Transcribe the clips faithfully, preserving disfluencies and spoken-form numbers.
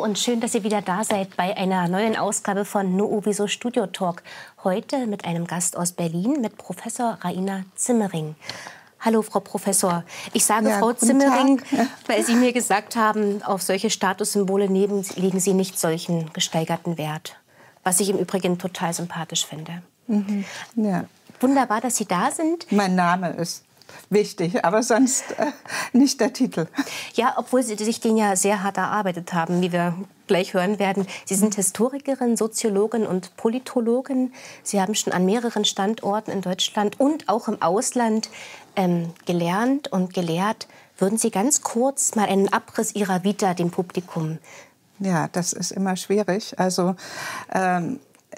und schön, dass ihr wieder da seid bei einer neuen Ausgabe von Nuoviso Studio Talk. Heute mit einem Gast aus Berlin, mit Professor Raina Zimmering. Hallo, Frau Professor. Ich sage ja, Frau Zimmering, Tag. Weil Sie mir gesagt haben, auf solche Statussymbole legen Sie nicht solchen gesteigerten Wert. Was ich im Übrigen total sympathisch finde. Mhm. Ja. Wunderbar, dass Sie da sind. Mein Name ist wichtig, aber sonst äh, nicht der Titel. Ja, obwohl Sie sich den ja sehr hart erarbeitet haben, wie wir gleich hören werden. Sie sind Historikerin, Soziologin und Politologin. Sie haben schon an mehreren Standorten in Deutschland und auch im Ausland ähm, gelernt und gelehrt. Würden Sie ganz kurz mal einen Abriss Ihrer Vita dem Publikum? Ja, das ist immer schwierig. Also ähm,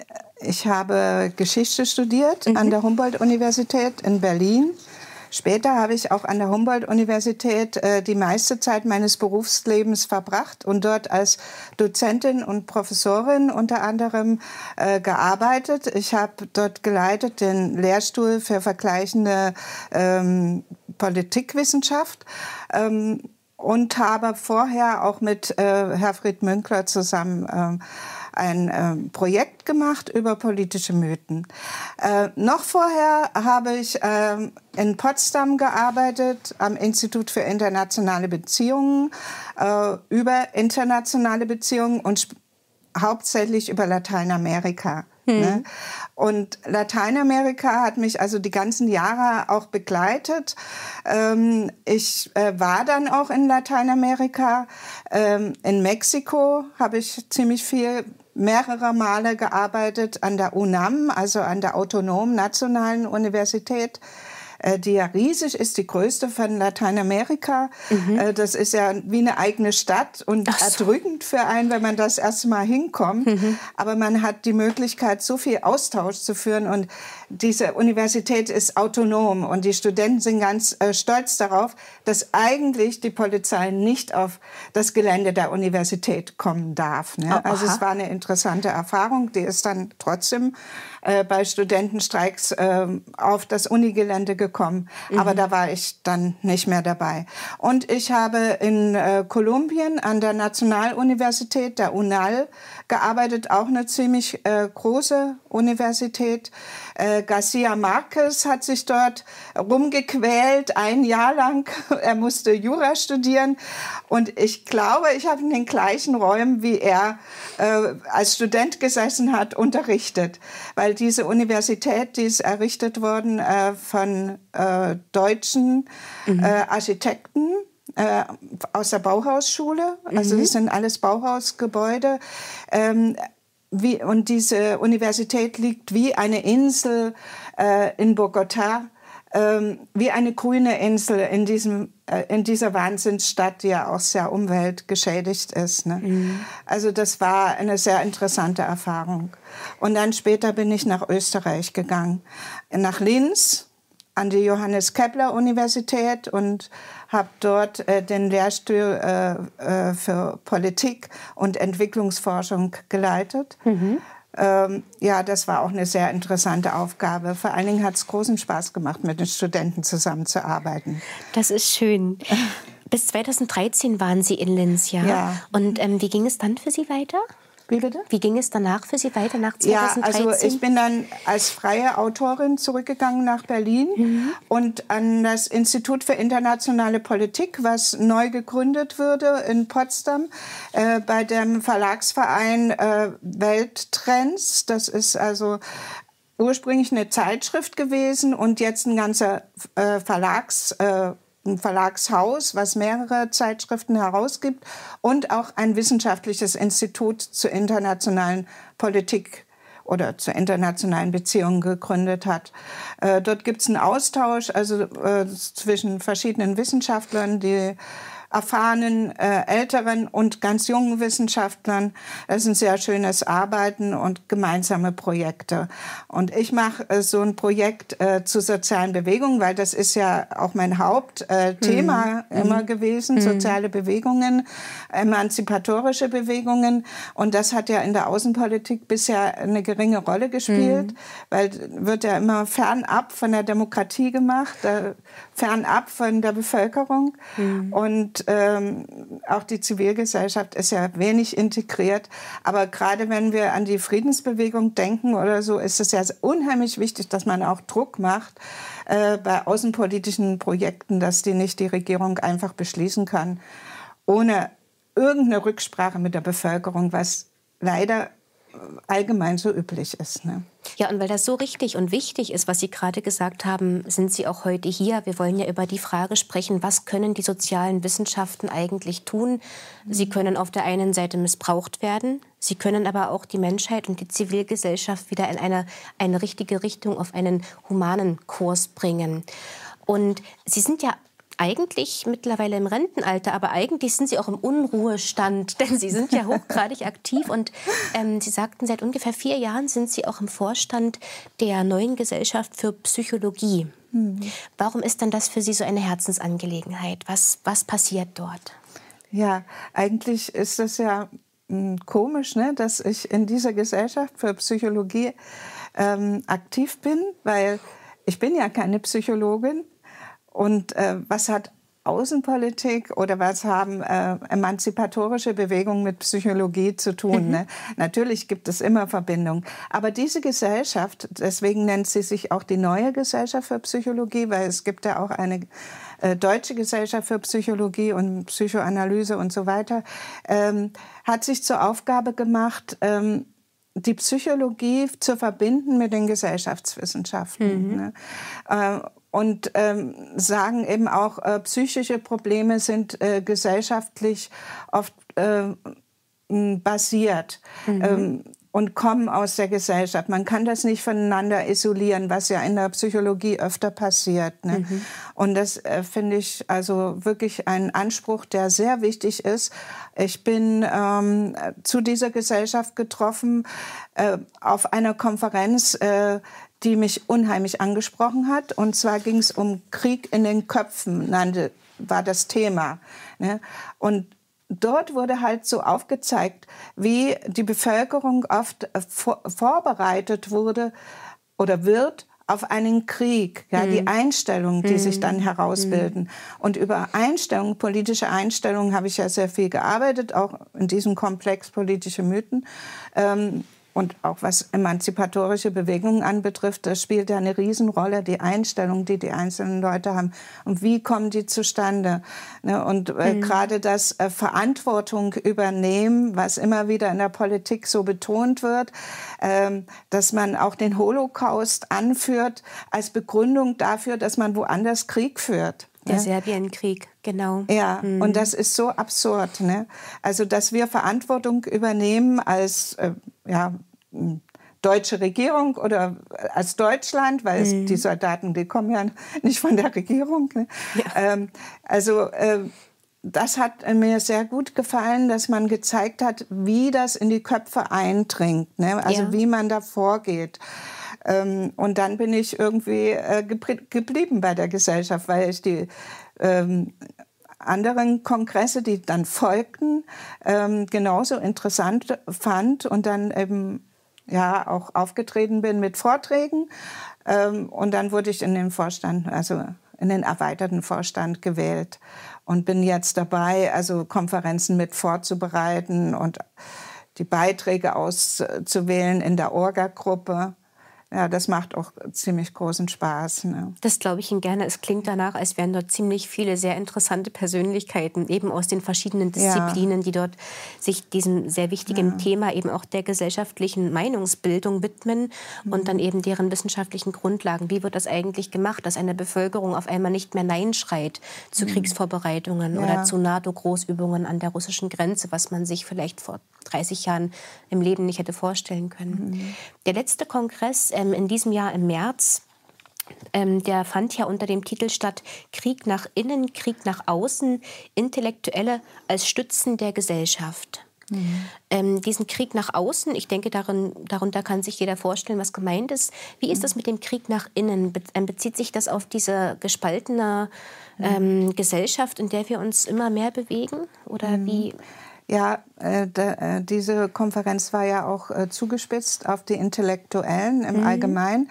ich habe Geschichte studiert mhm. an der Humboldt-Universität in Berlin. Später habe ich auch an der Humboldt-Universität äh, die meiste Zeit meines Berufslebens verbracht und dort als Dozentin und Professorin unter anderem äh, gearbeitet. Ich habe dort geleitet den Lehrstuhl für vergleichende ähm, Politikwissenschaft ähm, und habe vorher auch mit äh, Herfried Münkler zusammen äh, ein äh, Projekt gemacht über politische Mythen. Äh, noch vorher habe ich äh, in Potsdam gearbeitet, am Institut für internationale Beziehungen, äh, über internationale Beziehungen und hauptsächlich über Lateinamerika. Hm. Ne? Und Lateinamerika hat mich also die ganzen Jahre auch begleitet. Ähm, ich äh, war dann auch in Lateinamerika. Ähm, in Mexiko habe ich ziemlich viel mehrere Male gearbeitet an der U N A M, also an der Autonomen Nationalen Universität, die ja riesig ist, die größte von Lateinamerika. Mhm. Das ist ja wie eine eigene Stadt und so. Erdrückend für einen, wenn man das erste Mal hinkommt. Mhm. Aber man hat die Möglichkeit, so viel Austausch zu führen und diese Universität ist autonom und die Studenten sind ganz äh, stolz darauf, dass eigentlich die Polizei nicht auf das Gelände der Universität kommen darf. Ne? Oh, also es war eine interessante Erfahrung, die ist dann trotzdem äh, bei Studentenstreiks äh, auf das Unigelände gekommen. Mhm. Aber da war ich dann nicht mehr dabei. Und ich habe in äh, Kolumbien an der Nationaluniversität, der U N A L, gearbeitet, auch eine ziemlich äh, große Universität. Äh, Garcia Marquez hat sich dort rumgequält, ein Jahr lang. Er musste Jura studieren. Und ich glaube, ich habe in den gleichen Räumen, wie er äh, als Student gesessen hat, unterrichtet. Weil diese Universität, die ist errichtet worden äh, von äh, deutschen mhm. äh, Architekten, Äh, aus der Bauhausschule, also das sind alles Bauhausgebäude. Ähm, wie, und diese Universität liegt wie eine Insel äh, in Bogotá, ähm, wie eine grüne Insel in, diesem, äh, in dieser Wahnsinnsstadt, die ja auch sehr umweltgeschädigt ist. Ne? Mhm. Also das war eine sehr interessante Erfahrung. Und dann später bin ich nach Österreich gegangen, nach Linz, an die Johannes Kepler Universität und habe dort äh, den Lehrstuhl äh, äh, für Politik und Entwicklungsforschung geleitet. Mhm. Ähm, ja, das war auch eine sehr interessante Aufgabe. Vor allen Dingen hat es großen Spaß gemacht, mit den Studenten zusammenzuarbeiten. Das ist schön. Bis zweitausenddreizehn waren Sie in Linz, ja? Ja. Und ähm, wie ging es dann für Sie weiter? Wie bitte? Wie ging es danach für Sie weiter nach zweitausenddreizehn? Ja, also ich bin dann als freie Autorin zurückgegangen nach Berlin mhm. und an das Institut für internationale Politik, was neu gegründet wurde in Potsdam, äh, bei dem Verlagsverein äh, Welttrends. Das ist also ursprünglich eine Zeitschrift gewesen und jetzt ein ganzer äh, Verlags äh, ein Verlagshaus, was mehrere Zeitschriften herausgibt und auch ein wissenschaftliches Institut zur internationalen Politik oder zu internationalen Beziehungen gegründet hat. Äh, dort gibt es einen Austausch also, äh, zwischen verschiedenen Wissenschaftlern, die erfahrenen, äh, älteren und ganz jungen Wissenschaftlern. Das ist ein sehr schönes Arbeiten und gemeinsame Projekte. Und ich mache äh, so ein Projekt äh, zu sozialen Bewegungen, weil das ist ja auch mein Hauptthema äh, mhm. immer gewesen, mhm. soziale Bewegungen, emanzipatorische Bewegungen. Und das hat ja in der Außenpolitik bisher eine geringe Rolle gespielt, mhm. weil wird ja immer fernab von der Demokratie gemacht, äh, fernab von der Bevölkerung. Mhm. Und Und ähm, auch die Zivilgesellschaft ist ja wenig integriert. Aber gerade wenn wir an die Friedensbewegung denken oder so, ist es ja unheimlich wichtig, dass man auch Druck macht äh, bei außenpolitischen Projekten, dass die nicht die Regierung einfach beschließen kann, ohne irgendeine Rücksprache mit der Bevölkerung, was leider allgemein so üblich ist. Ne? Ja, und weil das so richtig und wichtig ist, was Sie gerade gesagt haben, sind Sie auch heute hier. Wir wollen ja über die Frage sprechen, was können die sozialen Wissenschaften eigentlich tun? Sie können auf der einen Seite missbraucht werden, sie können aber auch die Menschheit und die Zivilgesellschaft wieder in eine, eine richtige Richtung, auf einen humanen Kurs bringen. Und Sie sind ja eigentlich mittlerweile im Rentenalter, aber eigentlich sind Sie auch im Unruhestand, denn Sie sind ja hochgradig aktiv und ähm, Sie sagten, seit ungefähr vier Jahren sind Sie auch im Vorstand der Neuen Gesellschaft für Psychologie. Mhm. Warum ist denn das für Sie so eine Herzensangelegenheit? Was, was passiert dort? Ja, eigentlich ist es ja mh, komisch, ne, dass ich in dieser Gesellschaft für Psychologie ähm, aktiv bin, weil ich bin ja keine Psychologin. Und äh, was hat Außenpolitik oder was haben äh, emanzipatorische Bewegungen mit Psychologie zu tun? Mhm. Ne? Natürlich gibt es immer Verbindungen. Aber diese Gesellschaft, deswegen nennt sie sich auch die Neue Gesellschaft für Psychologie, weil es gibt ja auch eine äh, deutsche Gesellschaft für Psychologie und Psychoanalyse und so weiter, ähm, hat sich zur Aufgabe gemacht, ähm, die Psychologie zu verbinden mit den Gesellschaftswissenschaften. Mhm. Ne? Äh, Und ähm, sagen eben auch, äh, psychische Probleme sind äh, gesellschaftlich oft äh, basiert mhm. ähm, und kommen aus der Gesellschaft. Man kann das nicht voneinander isolieren, was ja in der Psychologie öfter passiert. Ne? Mhm. Und das äh, finde ich also wirklich ein Anspruch, der sehr wichtig ist. Ich bin ähm, zu dieser Gesellschaft getroffen äh, auf einer Konferenz, äh, die mich unheimlich angesprochen hat. Und zwar ging es um Krieg in den Köpfen, nannte, war das Thema. Ne? Und dort wurde halt so aufgezeigt, wie die Bevölkerung oft vor, vorbereitet wurde oder wird auf einen Krieg, ja, mhm. die Einstellungen, die mhm. sich dann herausbilden. Mhm. Und über Einstellungen, politische Einstellungen habe ich ja sehr viel gearbeitet, auch in diesem Komplex politische Mythen. Ähm, Und auch was emanzipatorische Bewegungen anbetrifft, das spielt ja eine Riesenrolle, die Einstellung, die die einzelnen Leute haben. Und wie kommen die zustande? Und äh, mhm. gerade das äh, Verantwortung übernehmen, was immer wieder in der Politik so betont wird, ähm, dass man auch den Holocaust anführt als Begründung dafür, dass man woanders Krieg führt. Der Serbienkrieg, genau. Ja, mhm. und das ist so absurd. Ne? Also, dass wir Verantwortung übernehmen als äh, ja, deutsche Regierung oder als Deutschland, weil mhm. es, die Soldaten, die kommen ja nicht von der Regierung. Ne? Ja. Ähm, also, äh, das hat mir sehr gut gefallen, dass man gezeigt hat, wie das in die Köpfe eindringt, ne? Also, ja. wie man da vorgeht. Ähm, und dann bin ich irgendwie äh, geblieben bei der Gesellschaft, weil ich die ähm, anderen Kongresse, die dann folgten, ähm, genauso interessant fand und dann eben ja auch aufgetreten bin mit Vorträgen. Ähm, und dann wurde ich in den Vorstand, also in den erweiterten Vorstand gewählt und bin jetzt dabei, also Konferenzen mit vorzubereiten und die Beiträge auszuwählen in der Orga-Gruppe. Ja, das macht auch ziemlich großen Spaß. Ne? Das glaube ich Ihnen gerne. Es klingt danach, als wären dort ziemlich viele sehr interessante Persönlichkeiten, eben aus den verschiedenen Disziplinen, ja. die dort sich diesem sehr wichtigen ja. Thema eben auch der gesellschaftlichen Meinungsbildung widmen mhm. und dann eben deren wissenschaftlichen Grundlagen. Wie wird das eigentlich gemacht, dass eine Bevölkerung auf einmal nicht mehr Nein schreit zu mhm. Kriegsvorbereitungen ja. oder zu NATO-Großübungen an der russischen Grenze, was man sich vielleicht vor dreißig Jahren im Leben nicht hätte vorstellen können. Mhm. Der letzte Kongress ähm, in diesem Jahr im März, ähm, der fand ja unter dem Titel statt Krieg nach innen, Krieg nach außen, Intellektuelle als Stützen der Gesellschaft. Mhm. Ähm, diesen Krieg nach außen, ich denke, darin, darunter kann sich jeder vorstellen, was gemeint ist. Wie ist das mit dem Krieg nach innen? Be- ähm, bezieht sich das auf diese gespaltene ähm, mhm. Gesellschaft, in der wir uns immer mehr bewegen? Oder mhm. wie... Ja, äh, da, äh, diese Konferenz war ja auch äh, zugespitzt auf die Intellektuellen im mhm. Allgemeinen.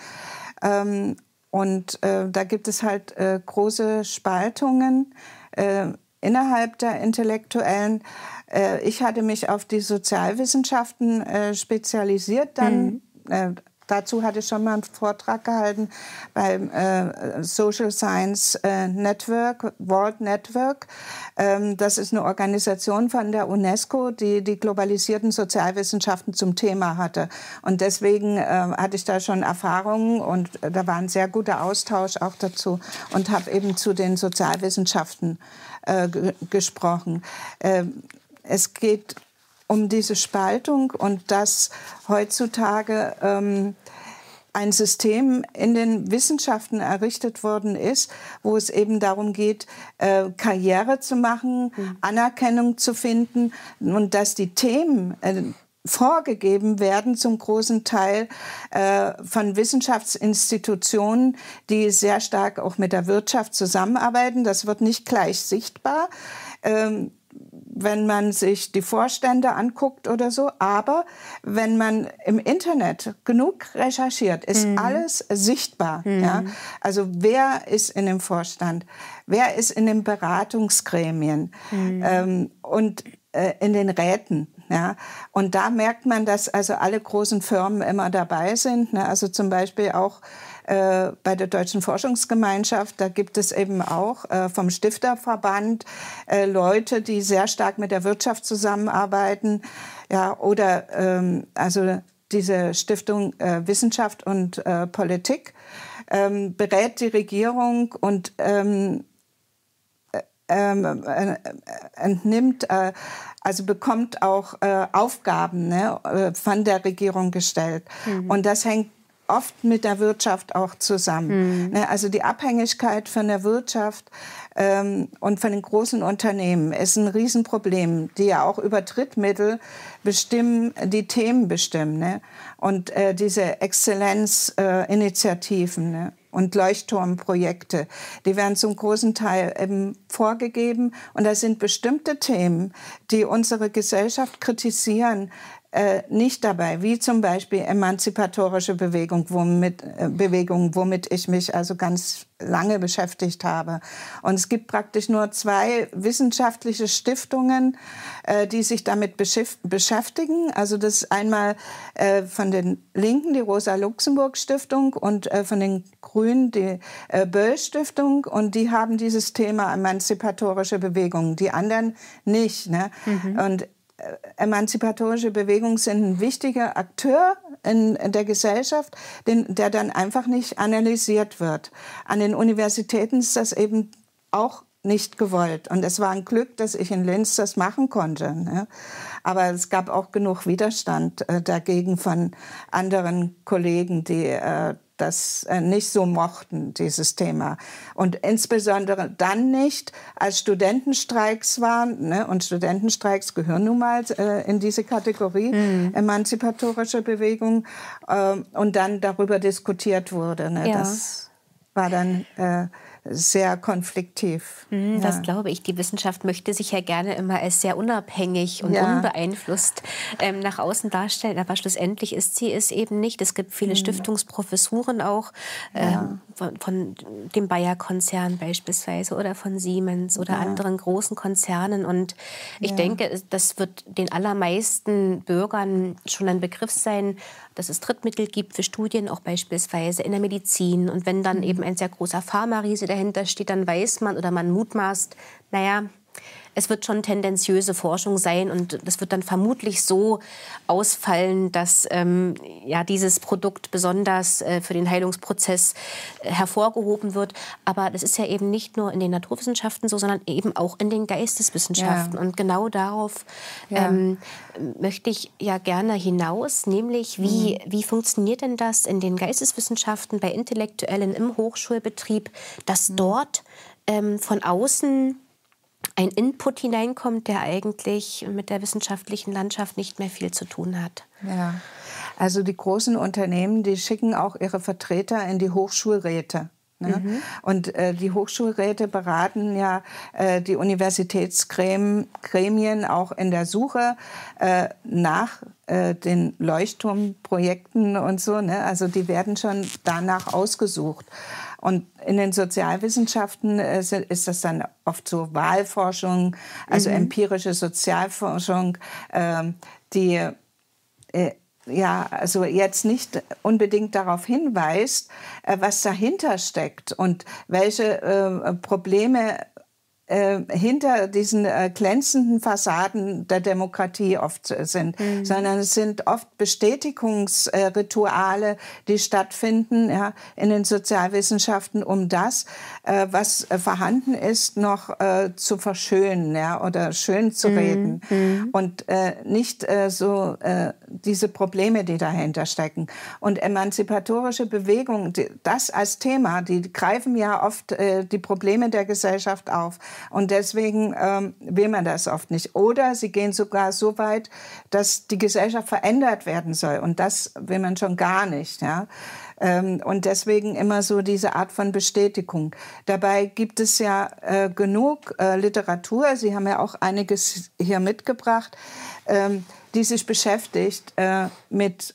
Ähm, und äh, da gibt es halt äh, große Spaltungen. Äh, innerhalb der Intellektuellen. Äh, ich hatte mich auf die Sozialwissenschaften äh, spezialisiert, dann mhm. äh, dazu hatte ich schon mal einen Vortrag gehalten beim äh, Social Science äh, Network, World Network. Ähm, das ist eine Organisation von der UNESCO, die die globalisierten Sozialwissenschaften zum Thema hatte. Und deswegen äh, hatte ich da schon Erfahrungen und äh, da war ein sehr guter Austausch auch dazu und habe eben zu den Sozialwissenschaften äh, g- gesprochen. Äh, es geht um diese Spaltung und dass heutzutage ähm, ein System in den Wissenschaften errichtet worden ist, wo es eben darum geht, äh, Karriere zu machen, mhm. Anerkennung zu finden und dass die Themen äh, vorgegeben werden zum großen Teil äh, von Wissenschaftsinstitutionen, die sehr stark auch mit der Wirtschaft zusammenarbeiten. Das wird nicht gleich sichtbar. Ähm, wenn man sich die Vorstände anguckt oder so. Aber wenn man im Internet genug recherchiert, ist mhm. alles sichtbar. Mhm. Ja? Also wer ist in dem Vorstand? Wer ist in den Beratungsgremien? Mhm. Ähm, und äh, in den Räten? Ja? Und da merkt man, dass also alle großen Firmen immer dabei sind. Ne? Also zum Beispiel auch äh, bei der Deutschen Forschungsgemeinschaft, da gibt es eben auch äh, vom Stifterverband äh, Leute, die sehr stark mit der Wirtschaft zusammenarbeiten. Ja, oder ähm, also diese Stiftung äh, Wissenschaft und äh, Politik ähm, berät die Regierung und ähm, ähm, äh, entnimmt, äh, also bekommt auch äh, Aufgaben, ne, von der Regierung gestellt. Mhm. Und das hängt oft mit der Wirtschaft auch zusammen. Mhm. Also die Abhängigkeit von der Wirtschaft ähm, und von den großen Unternehmen ist ein Riesenproblem, die ja auch über Drittmittel bestimmen, die Themen bestimmen. Ne? Und äh, diese Exzellenzinitiativen, äh, ne? und Leuchtturmprojekte, die werden zum großen Teil eben vorgegeben. Und da sind bestimmte Themen, die unsere Gesellschaft kritisieren, äh, nicht dabei, wie zum Beispiel emanzipatorische Bewegung, womit, äh, Bewegung, womit ich mich also ganz lange beschäftigt habe. Und es gibt praktisch nur zwei wissenschaftliche Stiftungen, äh, die sich damit beschäftigen. Also das ist einmal äh, von den Linken die Rosa-Luxemburg-Stiftung und äh, von den Grünen die äh, Böll-Stiftung. Und die haben dieses Thema emanzipatorische Bewegung, die anderen nicht. Ne? Mhm. Und emanzipatorische Bewegungen sind ein wichtiger Akteur in der Gesellschaft, den, der dann einfach nicht analysiert wird. An den Universitäten ist das eben auch nicht gewollt. Und es war ein Glück, dass ich in Linz das machen konnte. Ne? Aber es gab auch genug Widerstand äh, dagegen von anderen Kollegen, die äh, das äh, nicht so mochten, dieses Thema. Und insbesondere dann nicht, als Studentenstreiks waren. Ne? Und Studentenstreiks gehören nun mal äh, in diese Kategorie, mhm. emanzipatorische Bewegung. Äh, und dann darüber diskutiert wurde. Ne? Ja. Das war dann äh, sehr konfliktiv. Mm, das ja. glaube ich. Die Wissenschaft möchte sich ja gerne immer als sehr unabhängig und ja. unbeeinflusst ähm, nach außen darstellen. Aber schlussendlich ist sie es eben nicht. Es gibt viele mhm. Stiftungsprofessuren auch ähm, ja. von, von dem Bayer-Konzern beispielsweise oder von Siemens oder ja. anderen großen Konzernen. Und ich ja. denke, das wird den allermeisten Bürgern schon ein Begriff sein, dass es Drittmittel gibt für Studien, auch beispielsweise in der Medizin. Und wenn dann mhm. eben ein sehr großer Pharma-Riese dahinter steht, dann weiß man oder man mutmaßt, naja, es wird schon tendenziöse Forschung sein und das wird dann vermutlich so ausfallen, dass ähm, ja, dieses Produkt besonders äh, für den Heilungsprozess äh, hervorgehoben wird. Aber das ist ja eben nicht nur in den Naturwissenschaften so, sondern eben auch in den Geisteswissenschaften. Ja. Und genau darauf ja. ähm, möchte ich ja gerne hinaus, nämlich wie, mhm. wie funktioniert denn das in den Geisteswissenschaften bei Intellektuellen im Hochschulbetrieb, dass mhm. dort ähm, von außen ein Input hineinkommt, der eigentlich mit der wissenschaftlichen Landschaft nicht mehr viel zu tun hat. Ja, also die großen Unternehmen, die schicken auch ihre Vertreter in die Hochschulräte. Ne? Mhm. Und äh, die Hochschulräte beraten ja äh, die Universitätsgremien auch in der Suche äh, nach äh, den Leuchtturmprojekten und so. Ne? Also die werden schon danach ausgesucht. Und in den Sozialwissenschaften äh, ist das dann oft so Wahlforschung, also mhm. empirische Sozialforschung, äh, die äh, ja, also jetzt nicht unbedingt darauf hinweist, äh, was dahinter steckt und welche äh, Probleme äh, hinter diesen äh, glänzenden Fassaden der Demokratie oft äh, sind, mhm. sondern es sind oft Bestätigungsrituale, äh, die stattfinden ja, in den Sozialwissenschaften, um das, äh, was äh, vorhanden ist, noch äh, zu verschönen ja, oder schön zu mhm. reden mhm. und äh, nicht äh, so äh, diese Probleme, die dahinter stecken. Und emanzipatorische Bewegungen, die, das als Thema, die greifen ja oft äh, die Probleme der Gesellschaft auf. Und deswegen ähm, will man das oft nicht. Oder sie gehen sogar so weit, dass die Gesellschaft verändert werden soll. Und das will man schon gar nicht. Ja? Ähm, und deswegen immer so diese Art von Bestätigung. Dabei gibt es ja äh, genug äh, Literatur. Sie haben ja auch einiges hier mitgebracht, ähm, die sich beschäftigt äh, mit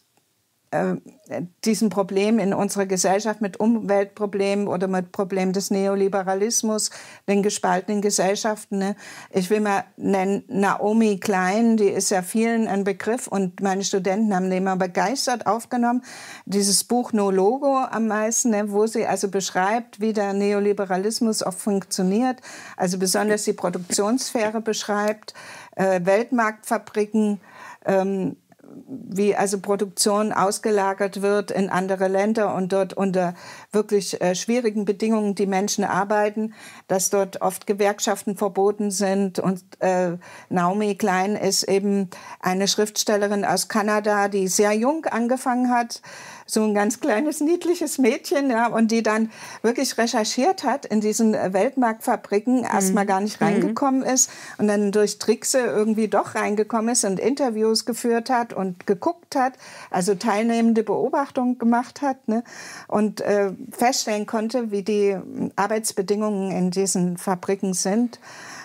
diesem Problem in unserer Gesellschaft, mit Umweltproblemen oder mit Problemen des Neoliberalismus, den gespaltenen Gesellschaften. Ne? Ich will mal nennen Naomi Klein, die ist ja vielen ein Begriff und meine Studenten haben den mal begeistert aufgenommen. Dieses Buch No Logo am meisten, ne? Wo sie also beschreibt, wie der Neoliberalismus auch funktioniert, also besonders die Produktionssphäre beschreibt, äh, Weltmarktfabriken, ähm, wie also Produktion ausgelagert wird in andere Länder und dort unter wirklich äh, schwierigen Bedingungen die Menschen arbeiten, dass dort oft Gewerkschaften verboten sind. Und äh, Naomi Klein ist eben eine Schriftstellerin aus Kanada, die sehr jung angefangen hat, so ein ganz kleines, niedliches Mädchen, ja, und die dann wirklich recherchiert hat in diesen Weltmarktfabriken, erstmal gar nicht reingekommen ist und dann durch Trickse irgendwie doch reingekommen ist und Interviews geführt hat und geguckt hat, also teilnehmende Beobachtungen gemacht hat, ne, und äh, feststellen konnte, wie die Arbeitsbedingungen in diesen Fabriken sind.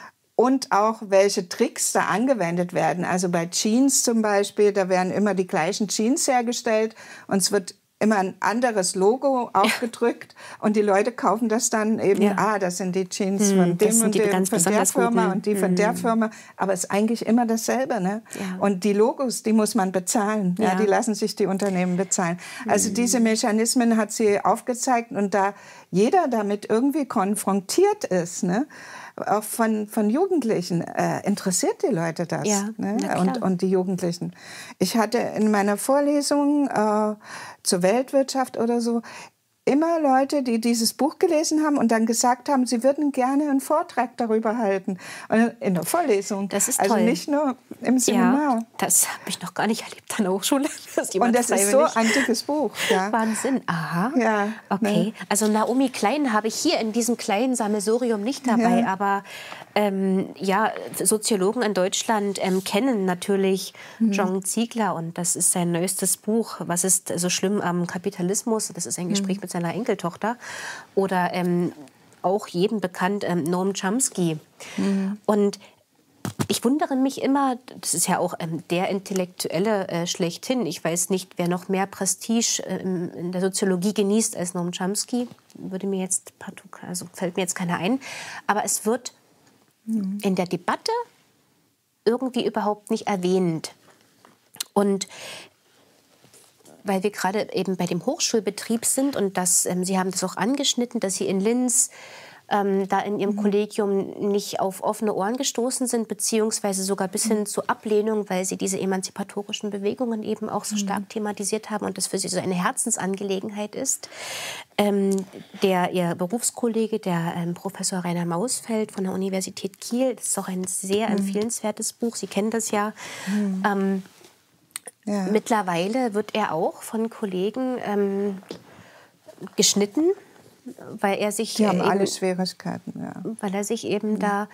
Und auch, welche Tricks da angewendet werden. Also bei Jeans zum Beispiel, da werden immer die gleichen Jeans hergestellt und es wird immer ein anderes Logo aufgedrückt und die Leute kaufen das dann eben, ja. ah, das sind die Jeans hm, von dem und dem, von der Firma guten. und die von hm. der Firma, aber es ist eigentlich immer dasselbe. Ne? Ja. Und die Logos, die muss man bezahlen, ja. Ja, die lassen sich die Unternehmen bezahlen. Also hm. diese Mechanismen hat sie aufgezeigt und da jeder damit irgendwie konfrontiert ist, ne? Auch von, von Jugendlichen, äh, interessiert die Leute das, ja, ne? und, und die Jugendlichen. Ich hatte in meiner Vorlesung äh, zur Weltwirtschaft oder so immer Leute, die dieses Buch gelesen haben und dann gesagt haben, sie würden gerne einen Vortrag darüber halten. In der Vorlesung. Das ist also toll. Nicht nur im Seminar. Ja, das habe ich noch gar nicht erlebt an der Hochschule. Das und das ist so ein dickes Buch. Ja. Wahnsinn. Aha. Ja, okay. Ne? Also Naomi Klein habe ich hier in diesem kleinen Sammelsurium nicht dabei. Ja. Aber ähm, ja, Soziologen in Deutschland ähm, kennen natürlich mhm. John Ziegler. Und das ist sein neuestes Buch. Was ist so schlimm am Kapitalismus? Das ist ein Gespräch mhm. mit seiner Enkeltochter. Oder ähm, auch jedem bekannt, ähm, Noam Chomsky. Mhm. Und ich wundere mich immer, das ist ja auch ähm, der Intellektuelle äh, schlechthin. Ich weiß nicht, wer noch mehr Prestige äh, in der Soziologie genießt als Noam Chomsky. Würde mir jetzt, also fällt mir jetzt keiner ein. Aber es wird mhm. in der Debatte irgendwie überhaupt nicht erwähnt. Und weil wir gerade eben bei dem Hochschulbetrieb sind und das, ähm, Sie haben das auch angeschnitten, dass Sie in Linz ähm, da in Ihrem mhm. Kollegium nicht auf offene Ohren gestoßen sind, beziehungsweise sogar bis hin mhm. zur Ablehnung, weil Sie diese emanzipatorischen Bewegungen eben auch so mhm. stark thematisiert haben und das für Sie so eine Herzensangelegenheit ist. Ähm, der Ihr Berufskollege, der ähm, Professor Rainer Mausfeld von der Universität Kiel, das ist auch ein sehr mhm. empfehlenswertes Buch, Sie kennen das ja, mhm. ähm, Ja. Mittlerweile wird er auch von Kollegen ähm, geschnitten, weil er sich Die haben eben, alle Schwierigkeiten, ja. weil er sich eben mhm. da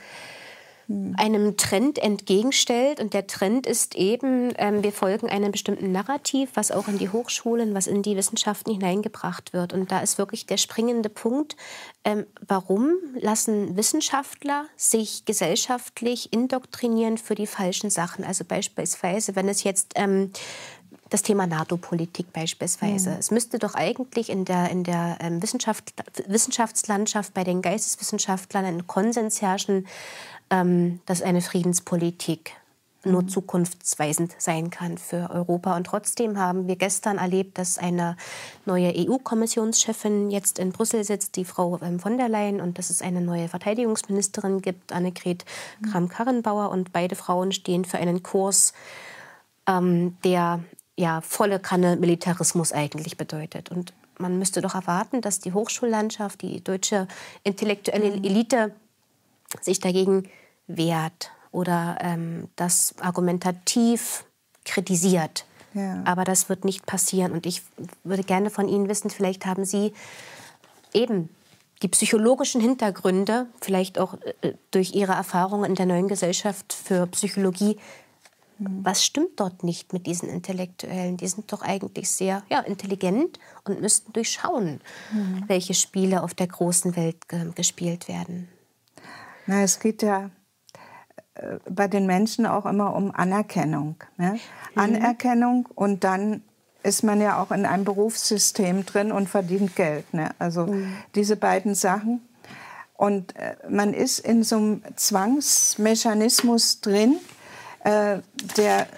einem Trend entgegenstellt. Und der Trend ist eben, ähm, wir folgen einem bestimmten Narrativ, was auch in die Hochschulen, was in die Wissenschaften hineingebracht wird. Und da ist wirklich der springende Punkt, ähm, warum lassen Wissenschaftler sich gesellschaftlich indoktrinieren für die falschen Sachen? Also beispielsweise, wenn es jetzt ähm, das Thema NATO-Politik beispielsweise. Mhm. Es müsste doch eigentlich in der, in der ähm, Wissenschaft, Wissenschaftslandschaft bei den Geisteswissenschaftlern ein Konsens herrschen, ähm, dass eine Friedenspolitik mhm. nur zukunftsweisend sein kann für Europa. Und trotzdem haben wir gestern erlebt, dass eine neue E U-Kommissionschefin jetzt in Brüssel sitzt, die Frau ähm, von der Leyen, und dass es eine neue Verteidigungsministerin gibt, Annegret mhm. Kramp-Karrenbauer. Und beide Frauen stehen für einen Kurs, ähm, der ja, volle Kanne Militarismus eigentlich bedeutet. Und man müsste doch erwarten, dass die Hochschullandschaft, die deutsche intellektuelle Elite sich dagegen wehrt oder ähm, das argumentativ kritisiert. Ja. Aber das wird nicht passieren. Und ich würde gerne von Ihnen wissen, vielleicht haben Sie eben die psychologischen Hintergründe, vielleicht auch äh, durch Ihre Erfahrungen in der neuen Gesellschaft für Psychologie. Was stimmt dort nicht mit diesen Intellektuellen? Die sind doch eigentlich sehr ja, intelligent und müssten durchschauen, mhm. welche Spiele auf der großen Welt ge- gespielt werden. Na, es geht ja äh, bei den Menschen auch immer um Anerkennung. Ne? Mhm. Anerkennung, und dann ist man ja auch in einem Berufssystem drin und verdient Geld. Ne? Also mhm. diese beiden Sachen. Und äh, man ist in so einem Zwangsmechanismus drin, der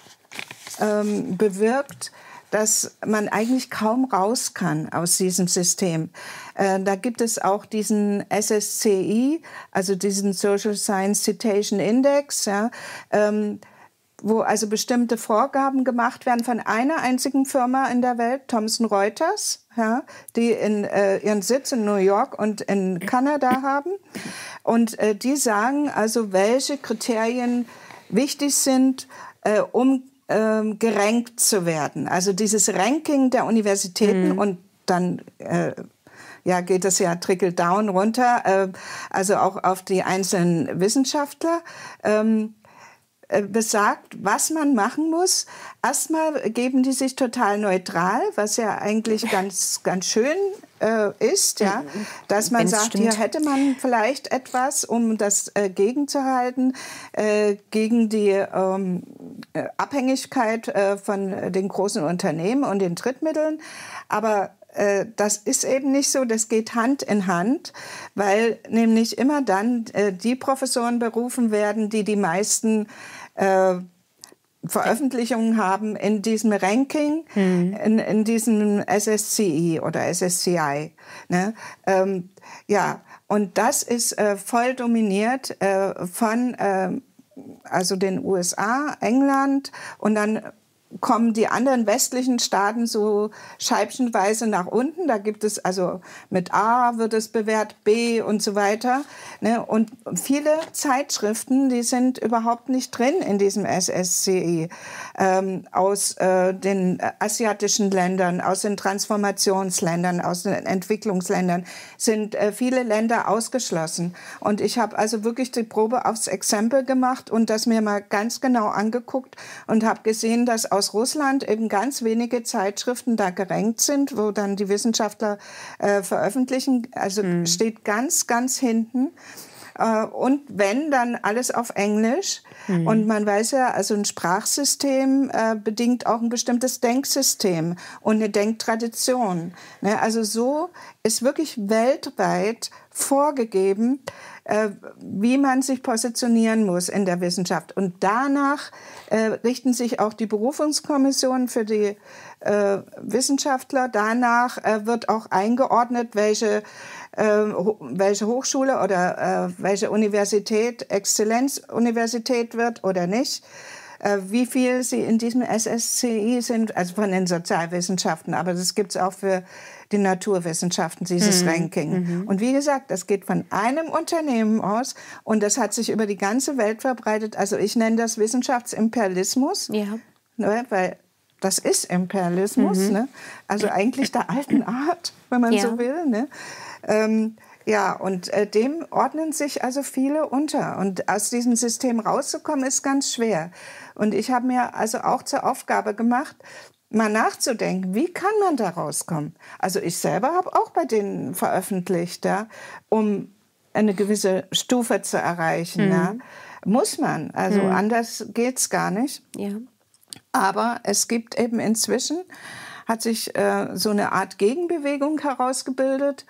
ähm, bewirkt, dass man eigentlich kaum raus kann aus diesem System. Äh, da gibt es auch diesen S S C I, also diesen Social Science Citation Index, ja, ähm, wo also bestimmte Vorgaben gemacht werden von einer einzigen Firma in der Welt, Thomson Reuters, ja, die in, äh, ihren Sitz in New York und in Kanada haben. Und äh, die sagen also, welche Kriterien wichtig sind, äh, um äh, gerankt zu werden. Also dieses Ranking der Universitäten mhm. und dann äh, ja, geht es ja trickle down runter, äh, also auch auf die einzelnen Wissenschaftler, ähm, äh, besagt, was man machen muss. Erstmal geben die sich total neutral, was ja eigentlich ganz, ganz schön äh, ist, ja, dass man Wenn's sagt, stimmt. Hier hätte man vielleicht etwas, um das äh, gegenzuhalten, äh, gegen die ähm, Abhängigkeit äh, von den großen Unternehmen und den Drittmitteln. Aber äh, das ist eben nicht so, das geht Hand in Hand, weil nämlich immer dann äh, die Professoren berufen werden, die die meisten äh, Veröffentlichungen haben in diesem Ranking, mhm. in, in diesem S S C I oder S S C I. Ne? Ähm, ja, und das ist äh, voll dominiert äh, von äh, also den U S A, England, und dann kommen die anderen westlichen Staaten so scheibchenweise nach unten. Da gibt es also mit A wird es bewertet, B und so weiter. Ne? Und viele Zeitschriften, die sind überhaupt nicht drin in diesem S S C I. Ähm, aus äh, den asiatischen Ländern, aus den Transformationsländern, aus den Entwicklungsländern sind äh, viele Länder ausgeschlossen. Und ich habe also wirklich die Probe aufs Exempel gemacht und das mir mal ganz genau angeguckt und habe gesehen, dass aus aus Russland eben ganz wenige Zeitschriften da gerankt sind, wo dann die Wissenschaftler äh, veröffentlichen. Also mhm. steht ganz, ganz hinten. Äh, und wenn, dann alles auf Englisch. Mhm. Und man weiß ja, also ein Sprachsystem äh, bedingt auch ein bestimmtes Denksystem und eine Denktradition. Ne? Also so ist wirklich weltweit vorgegeben, äh, wie man sich positionieren muss in der Wissenschaft. Und danach äh, richten sich auch die Berufungskommissionen für die äh, Wissenschaftler. Danach äh, wird auch eingeordnet, welche, äh, ho- welche Hochschule oder äh, welche Universität Exzellenzuniversität wird oder nicht. Äh, wie viel sie in diesem S S C I sind, also von den Sozialwissenschaften. Aber das gibt es auch für die Naturwissenschaften, dieses mhm. Ranking. Mhm. Und wie gesagt, das geht von einem Unternehmen aus und das hat sich über die ganze Welt verbreitet. Also ich nenne das Wissenschaftsimperialismus, ja. ne, weil das ist Imperialismus, mhm. ne? Also eigentlich der alten Art, wenn man ja. so will. Ne? Ähm, ja, und äh, dem ordnen sich also viele unter. Und aus diesem System rauszukommen, ist ganz schwer. Und ich habe mir also auch zur Aufgabe gemacht, mal nachzudenken, wie kann man da rauskommen? Also ich selber habe auch bei denen veröffentlicht, ja, um eine gewisse Stufe zu erreichen. Mhm. Ja. Muss man, also mhm. anders geht's gar nicht. Ja. Aber es gibt eben inzwischen, hat sich äh, so eine Art Gegenbewegung herausgebildet.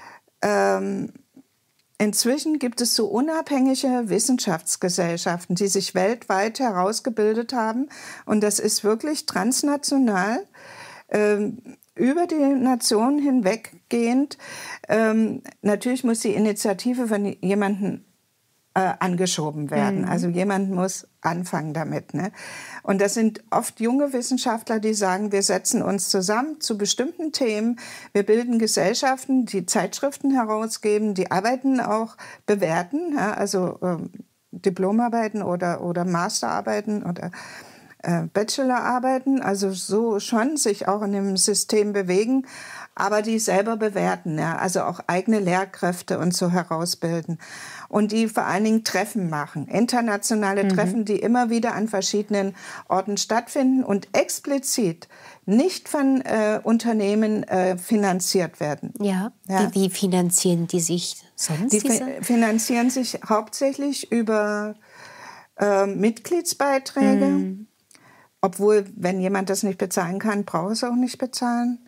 Ähm, inzwischen gibt es so unabhängige Wissenschaftsgesellschaften, die sich weltweit herausgebildet haben. Und das ist wirklich transnational, ähm, über die Nationen hinweggehend. Ähm, natürlich muss die Initiative von jemandem äh, angeschoben werden. Mhm. Also jemand muss anfangen damit. Ne? Und das sind oft junge Wissenschaftler, die sagen, wir setzen uns zusammen zu bestimmten Themen. Wir bilden Gesellschaften, die Zeitschriften herausgeben, die Arbeiten auch bewerten, ja? Also ähm, Diplomarbeiten oder, oder Masterarbeiten oder äh, Bachelorarbeiten. Also so schon sich auch in dem System bewegen, aber die selber bewerten, ja? Also auch eigene Lehrkräfte und so herausbilden. Und die vor allen Dingen Treffen machen, internationale mhm. Treffen, die immer wieder an verschiedenen Orten stattfinden und explizit nicht von äh, Unternehmen äh, finanziert werden. Ja, ja. Wie, wie finanzieren die sich sonst? Die diese? finanzieren sich hauptsächlich über äh, Mitgliedsbeiträge, mhm. obwohl, wenn jemand das nicht bezahlen kann, braucht es auch nicht bezahlen.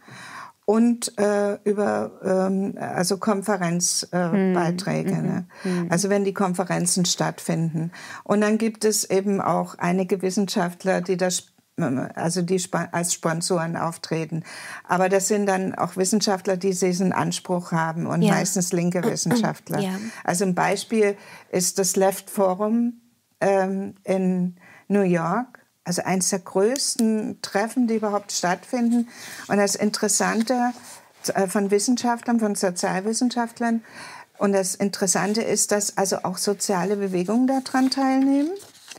Und äh, über ähm, also Konferenzbeiträge, äh, hm. ne? hm. Also wenn die Konferenzen stattfinden. Und dann gibt es eben auch einige Wissenschaftler, die das also die als Sponsoren auftreten. Aber das sind dann auch Wissenschaftler, die diesen Anspruch haben und ja. meistens linke Wissenschaftler. Ja. Also ein Beispiel ist das Left Forum ähm, in New York. Also eines der größten Treffen, die überhaupt stattfinden. Und das Interessante von Wissenschaftlern, von Sozialwissenschaftlern, und das Interessante ist, dass also auch soziale Bewegungen daran teilnehmen,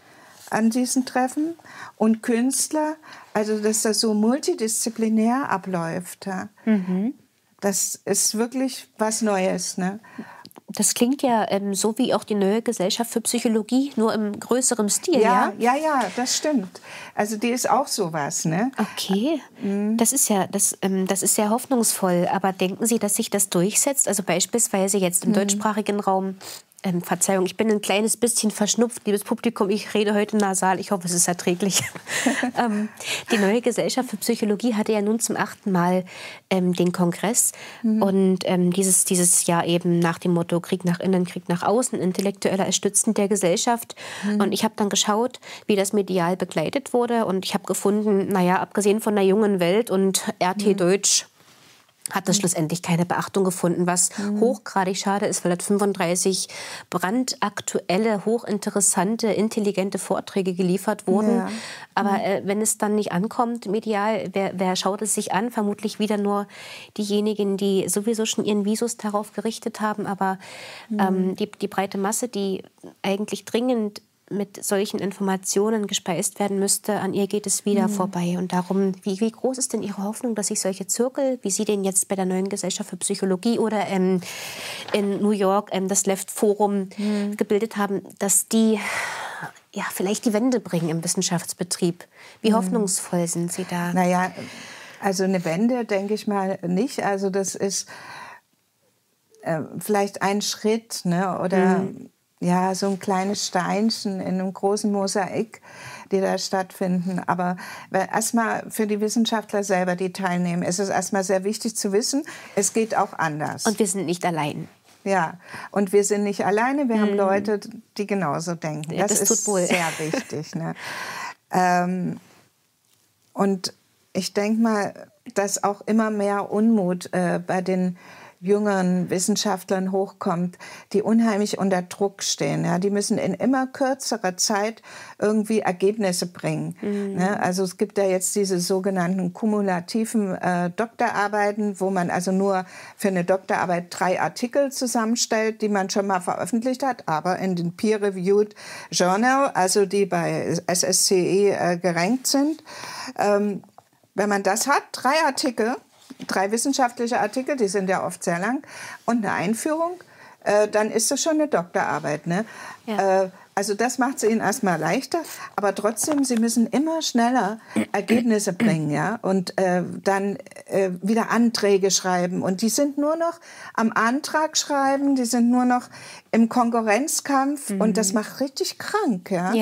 an diesen Treffen. Und Künstler, also dass das so multidisziplinär abläuft. Ja. Mhm. Das ist wirklich was Neues, ne? Das klingt ja ähm, so wie auch die neue Gesellschaft für Psychologie, nur im größeren Stil, ja? Ja, ja, ja, das stimmt. Also die ist auch sowas, ne? Okay, mhm. das ist ja das, ähm, das ist sehr hoffnungsvoll. Aber denken Sie, dass sich das durchsetzt? Also beispielsweise jetzt im mhm. deutschsprachigen Raum. Ähm, Verzeihung, ich bin ein kleines bisschen verschnupft, liebes Publikum, ich rede heute nasal, ich hoffe, es ist erträglich. ähm, die neue Gesellschaft für Psychologie hatte ja nun zum achten Mal ähm, den Kongress mhm. und ähm, dieses, dieses Jahr eben nach dem Motto Krieg nach innen, Krieg nach außen, intellektueller als Stützen der Gesellschaft. Mhm. Und ich habe dann geschaut, wie das medial begleitet wurde und ich habe gefunden, naja, abgesehen von der jungen Welt und R T mhm. Deutsch, hat das schlussendlich keine Beachtung gefunden, was mhm. hochgradig schade ist, weil dort fünfunddreißig brandaktuelle, hochinteressante, intelligente Vorträge geliefert wurden. Ja. Aber äh, wenn es dann nicht ankommt medial, wer, wer schaut es sich an? Vermutlich wieder nur diejenigen, die sowieso schon ihren Visus darauf gerichtet haben. Aber mhm. ähm, die, die breite Masse, die eigentlich dringend mit solchen Informationen gespeist werden müsste, an ihr geht es wieder mhm. vorbei. Und darum, wie, wie groß ist denn Ihre Hoffnung, dass sich solche Zirkel, wie Sie den jetzt bei der neuen Gesellschaft für Psychologie oder ähm, in New York ähm, das Left Forum mhm. gebildet haben, dass die ja, vielleicht die Wende bringen im Wissenschaftsbetrieb? Wie mhm. hoffnungsvoll sind Sie da? Naja, also eine Wende denke ich mal nicht. Also das ist äh, vielleicht ein Schritt, ne? Oder mhm. ja, so ein kleines Steinchen in einem großen Mosaik, die da stattfinden. Aber erstmal für die Wissenschaftler selber, die teilnehmen, ist es erstmal sehr wichtig zu wissen, es geht auch anders. Und wir sind nicht allein. Ja, und wir sind nicht alleine, wir mm. haben Leute, die genauso denken. Ja, das, das ist tut wohl. Sehr wichtig. Ne? ähm, und ich denke mal, dass auch immer mehr Unmut äh, bei den jüngeren Wissenschaftlern hochkommt, die unheimlich unter Druck stehen. Ja, die müssen in immer kürzerer Zeit irgendwie Ergebnisse bringen. Mhm. Ja, also es gibt ja jetzt diese sogenannten kumulativen äh, Doktorarbeiten, wo man also nur für eine Doktorarbeit drei Artikel zusammenstellt, die man schon mal veröffentlicht hat, aber in den Peer-Reviewed Journal, also die bei S S C E äh, gerankt sind. Ähm, wenn man das hat, drei Artikel, drei wissenschaftliche Artikel, die sind ja oft sehr lang, und eine Einführung, äh, dann ist das schon eine Doktorarbeit. Ne? Ja. Äh, also das macht es ihnen erstmal leichter, aber trotzdem, sie müssen immer schneller Ergebnisse bringen, ja, und äh, dann äh, wieder Anträge schreiben. Und die sind nur noch am Antrag schreiben, die sind nur noch im Konkurrenzkampf, mhm. und das macht richtig krank, ja. ja.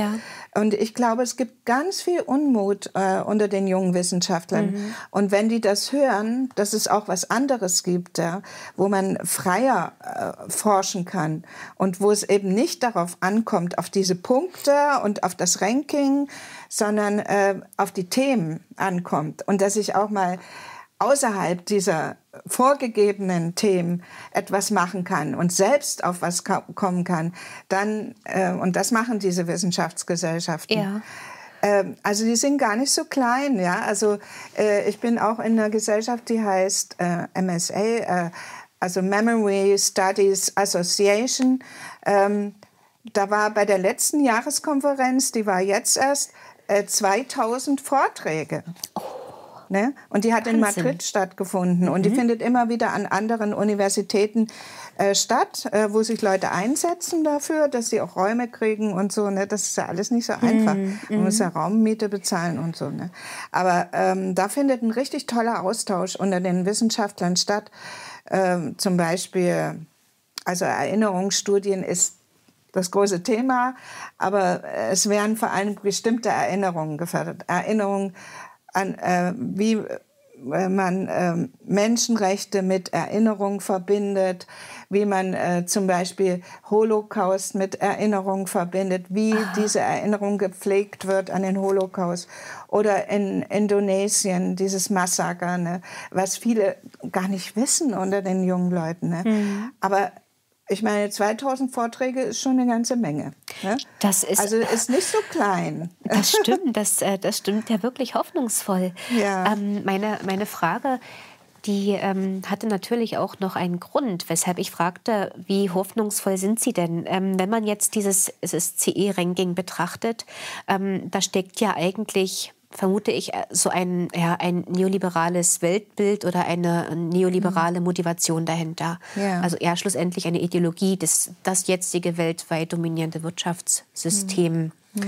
Und ich glaube, es gibt ganz viel Unmut äh, unter den jungen Wissenschaftlern. Mhm. Und wenn die das hören, dass es auch was anderes gibt, ja, wo man freier äh, forschen kann und wo es eben nicht darauf ankommt, auf diese Punkte und auf das Ranking, sondern äh, auf die Themen ankommt. Und dass ich auch mal außerhalb dieser vorgegebenen Themen etwas machen kann und selbst auf was kommen kann, dann, äh, und das machen diese Wissenschaftsgesellschaften. Ja. Äh, also die sind gar nicht so klein, ja. Also äh, ich bin auch in einer Gesellschaft, die heißt äh, M S A, äh, also Memory Studies Association. Ähm, da war bei der letzten Jahreskonferenz, die war jetzt erst, äh, zweitausend Vorträge. Oh. Ne? Und die hat Wahnsinn. in Madrid stattgefunden. Mhm. Und die findet immer wieder an anderen Universitäten äh, statt, äh, wo sich Leute einsetzen dafür, dass sie auch Räume kriegen und so. Ne? Das ist ja alles nicht so einfach. Mhm. Man muss ja Raummiete bezahlen und so. Ne? Aber ähm, da findet ein richtig toller Austausch unter den Wissenschaftlern statt. Ähm, zum Beispiel, also Erinnerungsstudien ist das große Thema, aber es werden vor allem bestimmte Erinnerungen gefördert. Erinnerungen an, äh, wie äh, man äh, Menschenrechte mit Erinnerung verbindet, wie man äh, zum Beispiel Holocaust mit Erinnerung verbindet, wie ah. diese Erinnerung gepflegt wird an den Holocaust. Oder in Indonesien dieses Massaker, ne, was viele gar nicht wissen unter den jungen Leuten. Ne. Mhm. Aber ich meine, zweitausend Vorträge ist schon eine ganze Menge. Ne? Das ist, also ist nicht so klein. Das stimmt, das, das stimmt ja wirklich hoffnungsvoll. Ja. Ähm, meine, meine Frage, die ähm, hatte natürlich auch noch einen Grund, weshalb ich fragte, wie hoffnungsvoll sind Sie denn? Ähm, wenn man jetzt dieses C E-Ranking betrachtet, ähm, da steckt ja eigentlich, vermute ich, so ein, ja, ein neoliberales Weltbild oder eine neoliberale Motivation dahinter. Ja. Also eher schlussendlich eine Ideologie, das, das jetzige weltweit dominierende Wirtschaftssystem. Mhm.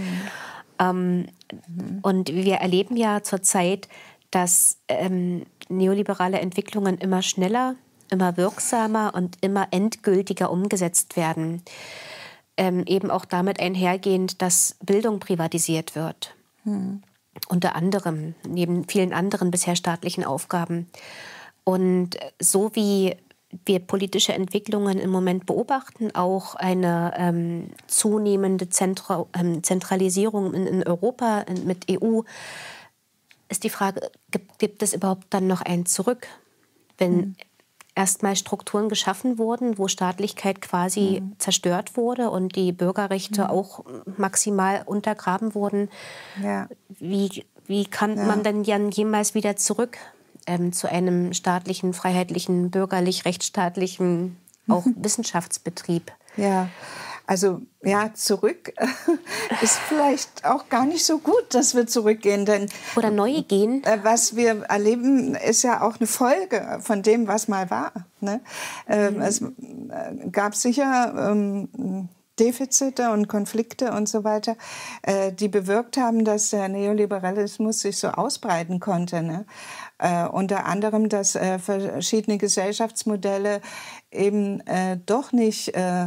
Ähm, mhm. Und wir erleben ja zurzeit, dass ähm, neoliberale Entwicklungen immer schneller, immer wirksamer und immer endgültiger umgesetzt werden. Ähm, eben auch damit einhergehend, dass Bildung privatisiert wird. Mhm. Unter anderem, neben vielen anderen bisher staatlichen Aufgaben. Und so wie wir politische Entwicklungen im Moment beobachten, auch eine ähm, zunehmende Zentra- ähm, Zentralisierung in, in Europa in, mit E U, ist die Frage, gibt, gibt es überhaupt dann noch ein Zurück? Wenn mhm. erstmal Strukturen geschaffen wurden, wo Staatlichkeit quasi mhm. zerstört wurde und die Bürgerrechte mhm. auch maximal untergraben wurden. Ja. Wie, wie kann ja. man denn dann jemals wieder zurück ähm, zu einem staatlichen, freiheitlichen, bürgerlich, rechtsstaatlichen, auch mhm. Wissenschaftsbetrieb? Ja, also ja, zurück ist vielleicht auch gar nicht so gut, dass wir zurückgehen. Denn Oder neu gehen. Was wir erleben, ist ja auch eine Folge von dem, was mal war. Ne? Mhm. Es gab sicher ähm, Defizite und Konflikte und so weiter, äh, die bewirkt haben, dass der Neoliberalismus sich so ausbreiten konnte. Ne? Äh, unter anderem, dass äh, verschiedene Gesellschaftsmodelle eben äh, doch nicht äh,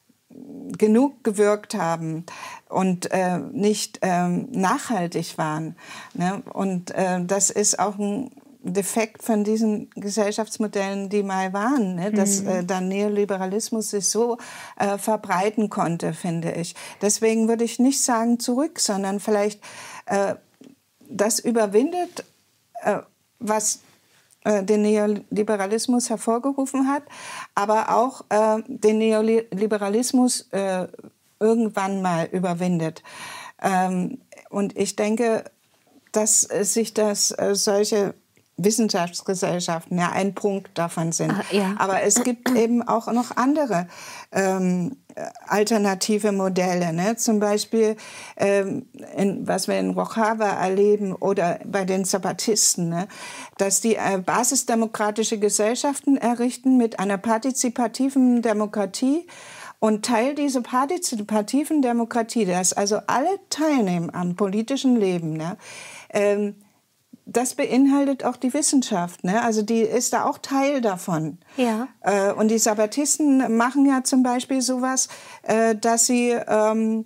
genug gewirkt haben und äh, nicht äh, nachhaltig waren. Ne? Und äh, das ist auch ein Defekt von diesen Gesellschaftsmodellen, die mal waren, ne? Dass mhm. äh, dann Neoliberalismus sich so äh, verbreiten konnte, finde ich. Deswegen würde ich nicht sagen zurück, sondern vielleicht äh, das überwindet, äh, was äh, den Neoliberalismus hervorgerufen hat, aber auch äh, den Neoliberalismus äh, irgendwann mal überwindet. Ähm, und ich denke, dass sich das äh, solche Wissenschaftsgesellschaften ja ein Punkt davon sind. Ach, ja. Aber es gibt eben auch noch andere ähm, alternative Modelle. Ne? Zum Beispiel, ähm, in, was wir in Rojava erleben oder bei den Zapatisten, ne? Dass die äh, basisdemokratische Gesellschaften errichten mit einer partizipativen Demokratie. Und Teil dieser partizipativen Demokratie, dass also alle teilnehmen am politischen Leben, ne? ähm, das beinhaltet auch die Wissenschaft, ne? Also die ist da auch Teil davon. Ja. Äh, und die Sabbatisten machen ja zum Beispiel sowas, äh, dass sie ähm,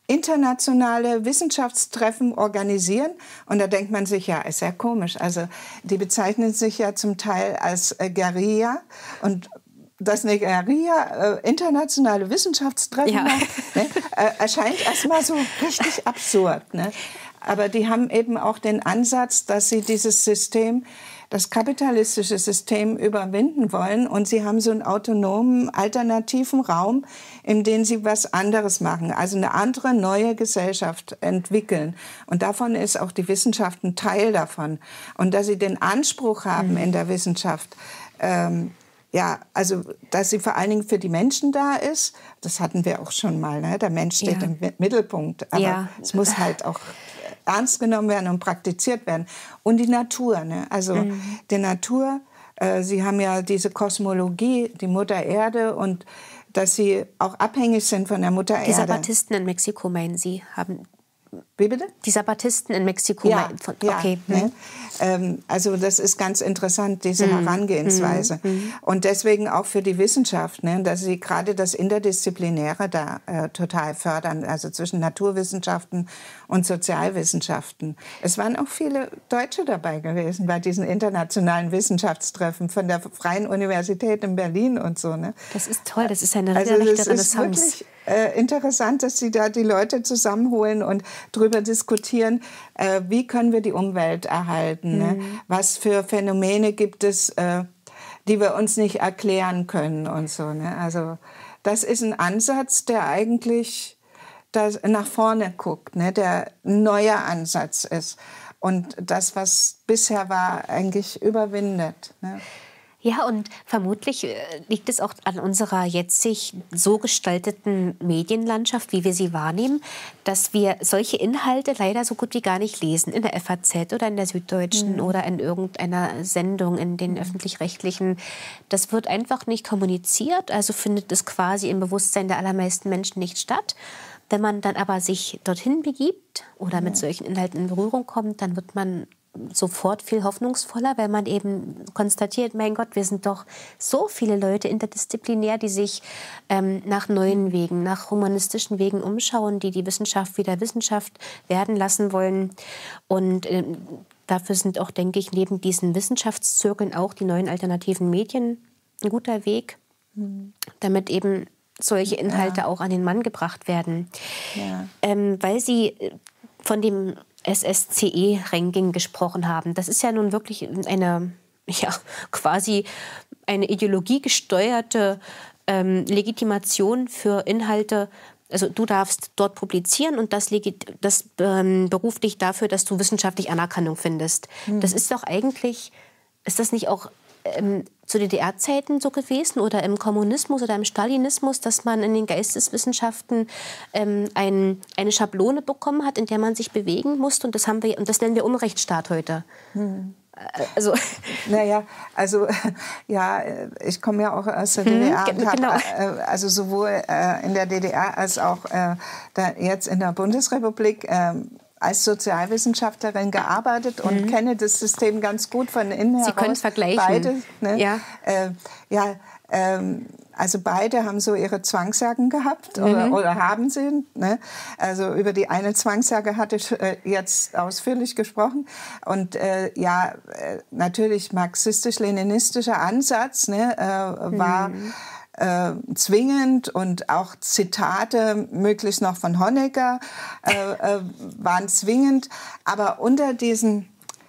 internationale Wissenschaftstreffen organisieren. Und da denkt man sich, ja, ist ja komisch. Also die bezeichnen sich ja zum Teil als äh, Guerilla. Und dass eine Guerilla äh, internationale Wissenschaftstreffen ja. macht, ne, äh, erscheint erstmal so richtig absurd. Ne? Aber die haben eben auch den Ansatz, dass sie dieses System, das kapitalistische System überwinden wollen. Und sie haben so einen autonomen, alternativen Raum, in dem sie was anderes machen. Also eine andere, neue Gesellschaft entwickeln. Und davon ist auch die Wissenschaft ein Teil davon. Und dass sie den Anspruch haben mhm. in der Wissenschaft, ähm, ja, also dass sie vor allen Dingen für die Menschen da ist, das hatten wir auch schon mal. Ne? Der Mensch steht ja. im Mittelpunkt. Aber ja. es muss halt auch ernst genommen werden und praktiziert werden. Und die Natur, ne? Also mhm. die Natur, äh, Sie haben ja diese Kosmologie, die Mutter Erde, und dass sie auch abhängig sind von der Mutter Erde. Die Sabbatisten in Mexiko, meinen Sie, haben... Wie bitte? Die Sabbatisten in Mexiko. Ja, von, ja okay. ne? ähm, also das ist ganz interessant, diese mhm. Herangehensweise. Mhm. Und deswegen auch für die Wissenschaft, ne? Dass sie gerade das Interdisziplinäre da äh, total fördern, also zwischen Naturwissenschaften und Sozialwissenschaften. Es waren auch viele Deutsche dabei gewesen bei diesen internationalen Wissenschaftstreffen von der Freien Universität in Berlin und so. Ne? Das ist toll, das ist eine regelrechte also Renaissance. Äh, interessant, dass Sie da die Leute zusammenholen und darüber diskutieren, äh, wie können wir die Umwelt erhalten, mhm. ne? Was für Phänomene gibt es, äh, die wir uns nicht erklären können und so. Ne? Also das ist ein Ansatz, der eigentlich das nach vorne guckt, ne? Der ein neuer Ansatz ist und das, was bisher war, eigentlich überwindet. Ne? Ja, und vermutlich liegt es auch an unserer jetzt sich so gestalteten Medienlandschaft, wie wir sie wahrnehmen, dass wir solche Inhalte leider so gut wie gar nicht lesen. In der F A Z oder in der Süddeutschen mhm. oder in irgendeiner Sendung in den öffentlich-rechtlichen. Das wird einfach nicht kommuniziert, also findet es quasi im Bewusstsein der allermeisten Menschen nicht statt. Wenn man dann aber sich dorthin begibt oder mit solchen Inhalten in Berührung kommt, dann wird man sofort viel hoffnungsvoller, weil man eben konstatiert, mein Gott, wir sind doch so viele Leute interdisziplinär, die sich ähm, nach neuen Wegen, nach humanistischen Wegen umschauen, die die Wissenschaft wieder Wissenschaft werden lassen wollen. Und ähm, dafür sind auch, denke ich, neben diesen Wissenschaftszirkeln auch die neuen alternativen Medien ein guter Weg, mhm. damit eben solche Inhalte ja. auch an den Mann gebracht werden. Ja. Ähm, weil Sie von dem S S C E-Ranking gesprochen haben. Das ist ja nun wirklich eine, ja, quasi eine ideologiegesteuerte ähm, Legitimation für Inhalte. Also du darfst dort publizieren und das, das ähm, beruft dich dafür, dass du wissenschaftlich Anerkennung findest. Mhm. Das ist doch eigentlich, ist das nicht auch ähm, zu D D R-Zeiten so gewesen oder im Kommunismus oder im Stalinismus, dass man in den Geisteswissenschaften ähm, ein, eine Schablone bekommen hat, in der man sich bewegen musste, und das haben wir, und das nennen wir Unrechtsstaat heute. Hm. Also naja, also ja, ich komme ja auch aus der D D R. Hm, und hab, genau. äh, also sowohl äh, in der D D R als auch äh, da jetzt in der Bundesrepublik äh, als Sozialwissenschaftlerin gearbeitet und mhm. kenne das System ganz gut von innen heraus. Sie können es vergleichen. Beide, ne? Ja. Äh, ja, ähm, also beide haben so ihre Zwangsjacken gehabt mhm. oder, oder haben sie. Ne? Also über die eine Zwangsjacke hatte ich äh, jetzt ausführlich gesprochen. Und äh, ja, äh, natürlich marxistisch-leninistischer Ansatz ne, äh, war mhm. Äh, zwingend, und auch Zitate, möglichst noch von Honecker, äh, äh, waren zwingend. Aber unter diesen,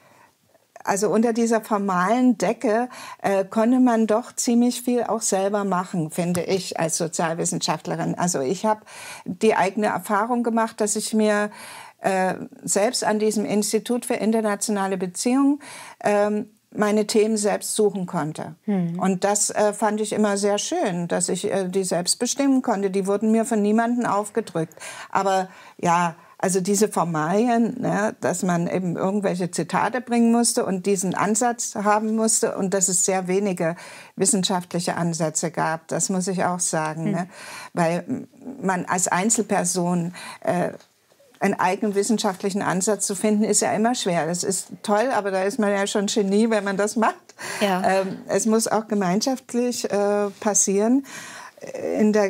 also unter dieser formalen Decke äh, konnte man doch ziemlich viel auch selber machen, finde ich, als Sozialwissenschaftlerin. Also ich habe die eigene Erfahrung gemacht, dass ich mir äh, selbst an diesem Institut für internationale Beziehungen ähm, meine Themen selbst suchen konnte. Mhm. Und das äh, fand ich immer sehr schön, dass ich äh, die selbst bestimmen konnte. Die wurden mir von niemandem aufgedrückt. Aber ja, also diese Formalien, ne, dass man eben irgendwelche Zitate bringen musste und diesen Ansatz haben musste und dass es sehr wenige wissenschaftliche Ansätze gab, das muss ich auch sagen. Mhm. Ne? Weil man als Einzelperson äh, einen eigenen wissenschaftlichen Ansatz zu finden, ist ja immer schwer. Das ist toll, aber da ist man ja schon Genie, wenn man das macht. Ja. Ähm, es muss auch gemeinschaftlich äh, passieren. In der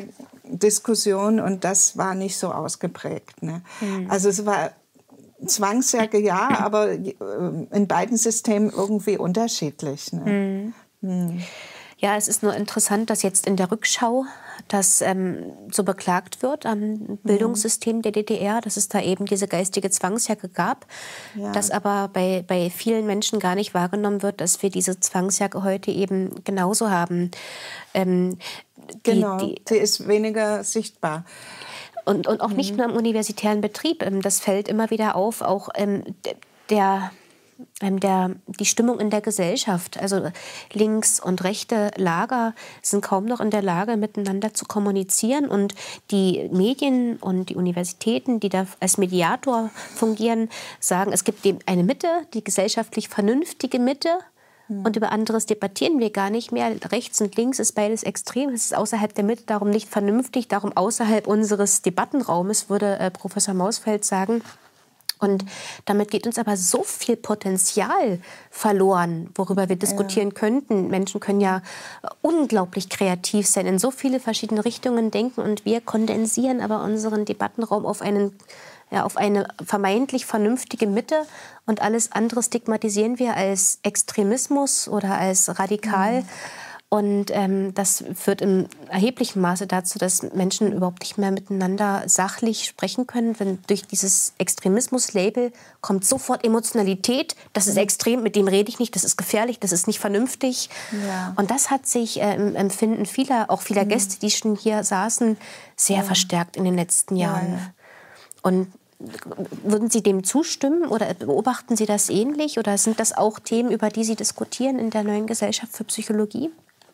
Diskussion und das war nicht so ausgeprägt. Ne? Mhm. Also es war Zwangsjacke, ja, aber in beiden Systemen irgendwie unterschiedlich. Ne? Mhm. Mhm. Ja, es ist nur interessant, dass jetzt in der Rückschau das ähm, so beklagt wird am Bildungssystem der D D R, dass es da eben diese geistige Zwangsjacke gab, ja. dass aber bei, bei vielen Menschen gar nicht wahrgenommen wird, dass wir diese Zwangsjacke heute eben genauso haben. Ähm, die, genau, die, sie ist weniger sichtbar. Und, und auch mhm. nicht nur im universitären Betrieb. Das fällt immer wieder auf, auch ähm, der... Der, die Stimmung in der Gesellschaft, also links und rechte Lager sind kaum noch in der Lage, miteinander zu kommunizieren. Und die Medien und die Universitäten, die da als Mediator fungieren, sagen, es gibt eine Mitte, die gesellschaftlich vernünftige Mitte. Hm. Und über anderes debattieren wir gar nicht mehr. Rechts und links ist beides extrem. Es ist außerhalb der Mitte, darum nicht vernünftig, darum außerhalb unseres Debattenraumes, würde äh, Professor Mausfeld sagen. Und damit geht uns aber so viel Potenzial verloren, worüber wir diskutieren ja. könnten. Menschen können ja unglaublich kreativ sein, in so viele verschiedene Richtungen denken. Und wir kondensieren aber unseren Debattenraum auf, einen, ja, auf eine vermeintlich vernünftige Mitte. Und alles andere stigmatisieren wir als Extremismus oder als radikal. Mhm. Und ähm, das führt im erheblichen Maße dazu, dass Menschen überhaupt nicht mehr miteinander sachlich sprechen können. Wenn durch dieses Extremismus-Label kommt sofort Emotionalität. Das ist extrem, mit dem rede ich nicht, das ist gefährlich, das ist nicht vernünftig. Ja. Und das hat sich äh, im Empfinden vieler, auch vieler mhm. Gäste, die schon hier saßen, sehr ja. verstärkt in den letzten Jahren. Ja, ja. Und würden Sie dem zustimmen oder beobachten Sie das ähnlich? Oder sind das auch Themen, über die Sie diskutieren in der neuen Gesellschaft für Psychologie?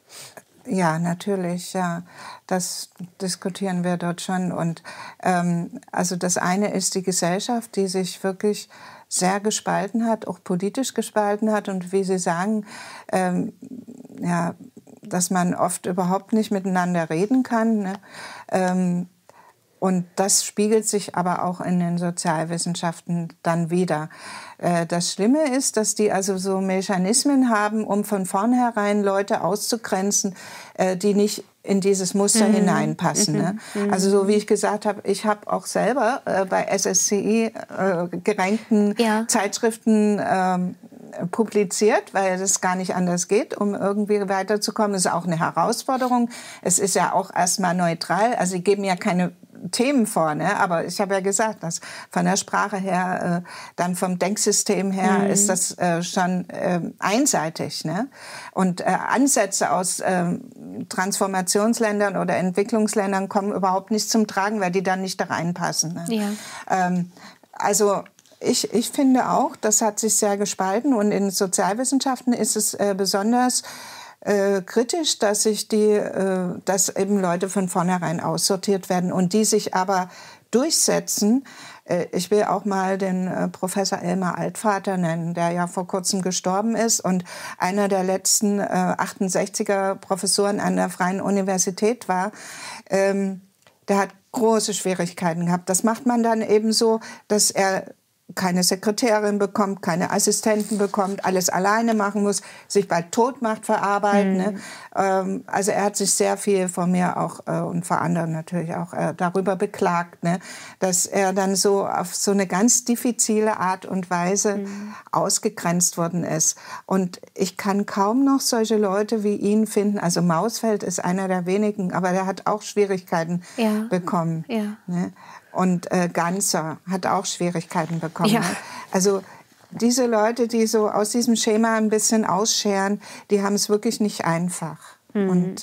Ja, natürlich, ja. Das diskutieren wir dort schon. Und ähm, also das eine ist die Gesellschaft, die sich wirklich sehr gespalten hat, auch politisch gespalten hat. Und wie Sie sagen, ähm, ja, dass man oft überhaupt nicht miteinander reden kann. Ne? Ähm, Und das spiegelt sich aber auch in den Sozialwissenschaften dann wieder. Das Schlimme ist, dass die also so Mechanismen haben, um von vornherein Leute auszugrenzen, die nicht in dieses Muster mhm. hineinpassen. Mhm. Ne? Also so wie ich gesagt habe, ich habe auch selber bei S S C I äh, gerankten ja. Zeitschriften ähm, publiziert, weil es gar nicht anders geht, um irgendwie weiterzukommen. Das ist auch eine Herausforderung. Es ist ja auch erstmal neutral. Also sie geben ja keine Themen vor, ne? Aber ich habe ja gesagt, dass von der Sprache her, äh, dann vom Denksystem her mhm. ist das äh, schon äh, einseitig. Ne? Und äh, Ansätze aus äh, Transformationsländern oder Entwicklungsländern kommen überhaupt nicht zum Tragen, weil die dann nicht da reinpassen. Ne? Ja. Ähm, also ich, ich finde auch, das hat sich sehr gespalten und in Sozialwissenschaften ist es äh, besonders Äh, kritisch, dass sich die, äh, dass eben Leute von vornherein aussortiert werden und die sich aber durchsetzen. Äh, ich will auch mal den äh, Professor Elmar Altvater nennen, der ja vor kurzem gestorben ist und einer der letzten äh, achtundsechziger Professoren an der Freien Universität war. Ähm, der hat große Schwierigkeiten gehabt. Das macht man dann eben so, dass er keine Sekretärin bekommt, keine Assistenten bekommt, alles alleine machen muss, sich bald tot macht, verarbeiten. Mhm. Ne? Ähm, also er hat sich sehr viel von mir auch äh, und vor anderen natürlich auch äh, darüber beklagt, ne? Dass er dann so auf so eine ganz diffizile Art und Weise mhm. ausgegrenzt worden ist. Und ich kann kaum noch solche Leute wie ihn finden. Also Mausfeld ist einer der wenigen, aber der hat auch Schwierigkeiten ja. bekommen. Ja. Ne? Und äh, Ganser hat auch Schwierigkeiten bekommen. Ja. Also diese Leute, die so aus diesem Schema ein bisschen ausscheren, die haben es wirklich nicht einfach. Mhm. Und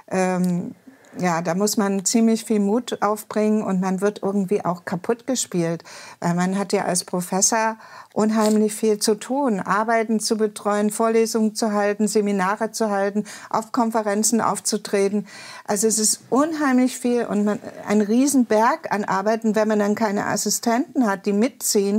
ähm, ja, da muss man ziemlich viel Mut aufbringen und man wird irgendwie auch kaputt gespielt. Weil man hat ja als Professor unheimlich viel zu tun. Arbeiten zu betreuen, Vorlesungen zu halten, Seminare zu halten, auf Konferenzen aufzutreten. Also es ist unheimlich viel und man, ein Riesenberg an Arbeiten, wenn man dann keine Assistenten hat, die mitziehen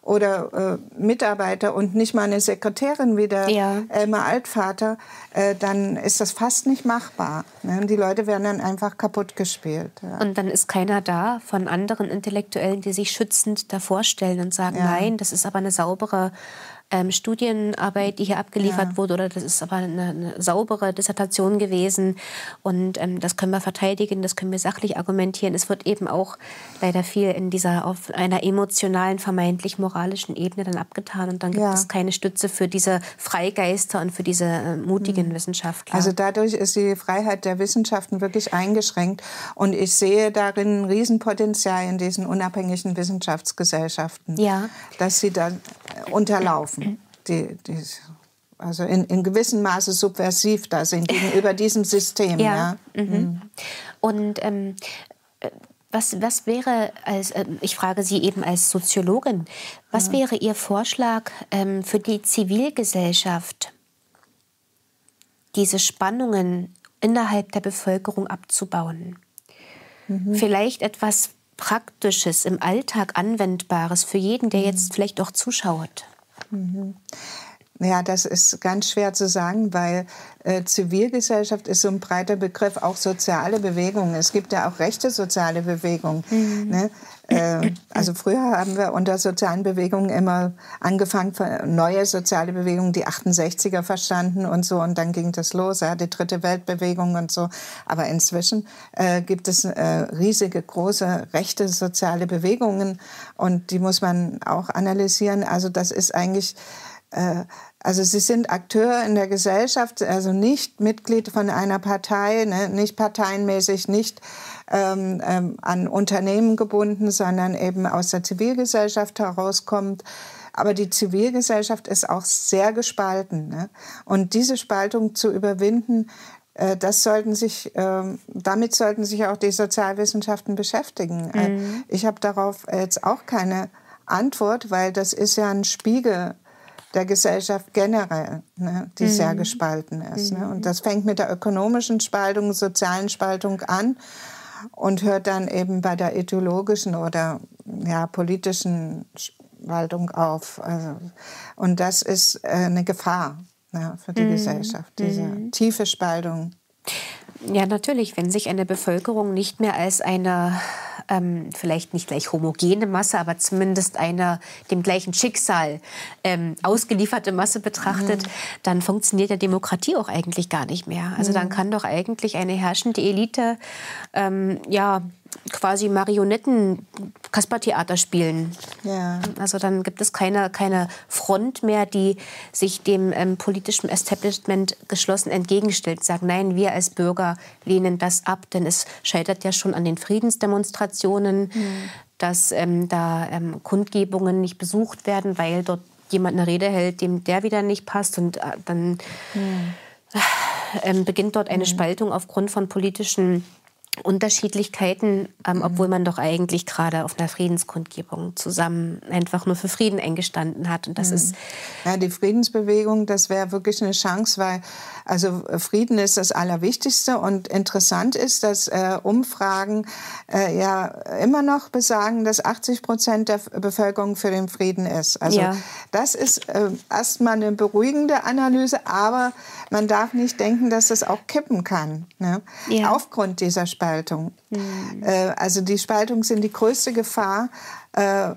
oder äh, Mitarbeiter und nicht mal eine Sekretärin wie der ja. Elmar Altvater, äh, dann ist das fast nicht machbar. Ne? Und die Leute werden dann einfach kaputt gespielt. Ja. Und dann ist keiner da von anderen Intellektuellen, die sich schützend davor stellen und sagen, ja. nein, das ist aber eine saubere ähm, Studienarbeit, die hier abgeliefert ja. wurde, oder das ist aber eine, eine saubere Dissertation gewesen und ähm, das können wir verteidigen, das können wir sachlich argumentieren. Es wird eben auch leider viel in dieser, auf einer emotionalen, vermeintlich moralischen Ebene dann abgetan und dann gibt ja. es keine Stütze für diese Freigeister und für diese äh, mutigen mhm. Wissenschaftler. Also dadurch ist die Freiheit der Wissenschaften wirklich eingeschränkt und ich sehe darin ein Riesenpotenzial in diesen unabhängigen Wissenschaftsgesellschaften, ja. dass sie da unterlaufen, die, die also in, in gewissem Maße subversiv da sind gegenüber diesem System. Ja. Ja. Mhm. Und ähm, was, was wäre, als, äh, ich frage Sie eben als Soziologin, was ja. wäre Ihr Vorschlag ähm, für die Zivilgesellschaft, diese Spannungen innerhalb der Bevölkerung abzubauen? Mhm. Vielleicht etwas Praktisches, im Alltag Anwendbares für jeden, der jetzt vielleicht auch zuschaut? Mhm. Ja, das ist ganz schwer zu sagen, weil äh, Zivilgesellschaft ist so ein breiter Begriff, auch soziale Bewegungen. Es gibt ja auch rechte soziale Bewegungen. Mhm. Ne? Äh, also früher haben wir unter sozialen Bewegungen immer angefangen, neue soziale Bewegungen, die achtundsechziger verstanden und so. Und dann ging das los, ja, die dritte Weltbewegung und so. Aber inzwischen äh, gibt es äh, riesige, große rechte soziale Bewegungen. Und die muss man auch analysieren. Also das ist eigentlich... Also sie sind Akteur in der Gesellschaft, also nicht Mitglied von einer Partei, ne, nicht parteienmäßig, nicht ähm, ähm, an Unternehmen gebunden, sondern eben aus der Zivilgesellschaft herauskommt. Aber die Zivilgesellschaft ist auch sehr gespalten. Ne? Und diese Spaltung zu überwinden, äh, das sollten sich, äh, damit sollten sich auch die Sozialwissenschaften beschäftigen. Mhm. Äh, ich habe darauf jetzt auch keine Antwort, weil das ist ja ein Spiegel der Gesellschaft generell, ne, die mhm. sehr gespalten ist. Mhm. Ne? Und das fängt mit der ökonomischen Spaltung, sozialen Spaltung an und hört dann eben bei der ideologischen oder ja, politischen Spaltung auf. Also, und das ist äh, eine Gefahr, ja, für die mhm. Gesellschaft, diese mhm. tiefe Spaltung. Ja, natürlich, wenn sich eine Bevölkerung nicht mehr als eine, ähm, vielleicht nicht gleich homogene Masse, aber zumindest eine dem gleichen Schicksal ähm, ausgelieferte Masse betrachtet, mhm. dann funktioniert ja Demokratie auch eigentlich gar nicht mehr. Also mhm. dann kann doch eigentlich eine herrschende Elite ähm, ja quasi Marionetten-Kaspertheater spielen. Ja. Also dann gibt es keine, keine Front mehr, die sich dem ähm, politischen Establishment geschlossen entgegenstellt. Sagen, nein, wir als Bürger lehnen das ab, denn es scheitert ja schon an den Friedensdemonstrationen, mhm. dass ähm, da ähm, Kundgebungen nicht besucht werden, weil dort jemand eine Rede hält, dem der wieder nicht passt. Und äh, dann mhm. äh, beginnt dort eine mhm. Spaltung aufgrund von politischen Unterschiedlichkeiten, ähm, mhm. obwohl man doch eigentlich gerade auf einer Friedenskundgebung zusammen einfach nur für Frieden eingestanden hat. Und das mhm. ist ja, die Friedensbewegung, das wäre wirklich eine Chance, weil also Frieden ist das Allerwichtigste. Und interessant ist, dass äh, Umfragen äh, ja immer noch besagen, dass achtzig Prozent der Bevölkerung für den Frieden ist. Also ja. das ist äh, erstmal eine beruhigende Analyse, aber man darf nicht denken, dass das auch kippen kann, ne? Ja. Aufgrund dieser Spaltung. Spaltung. Mhm. Äh, also die Spaltung sind die größte Gefahr. Äh,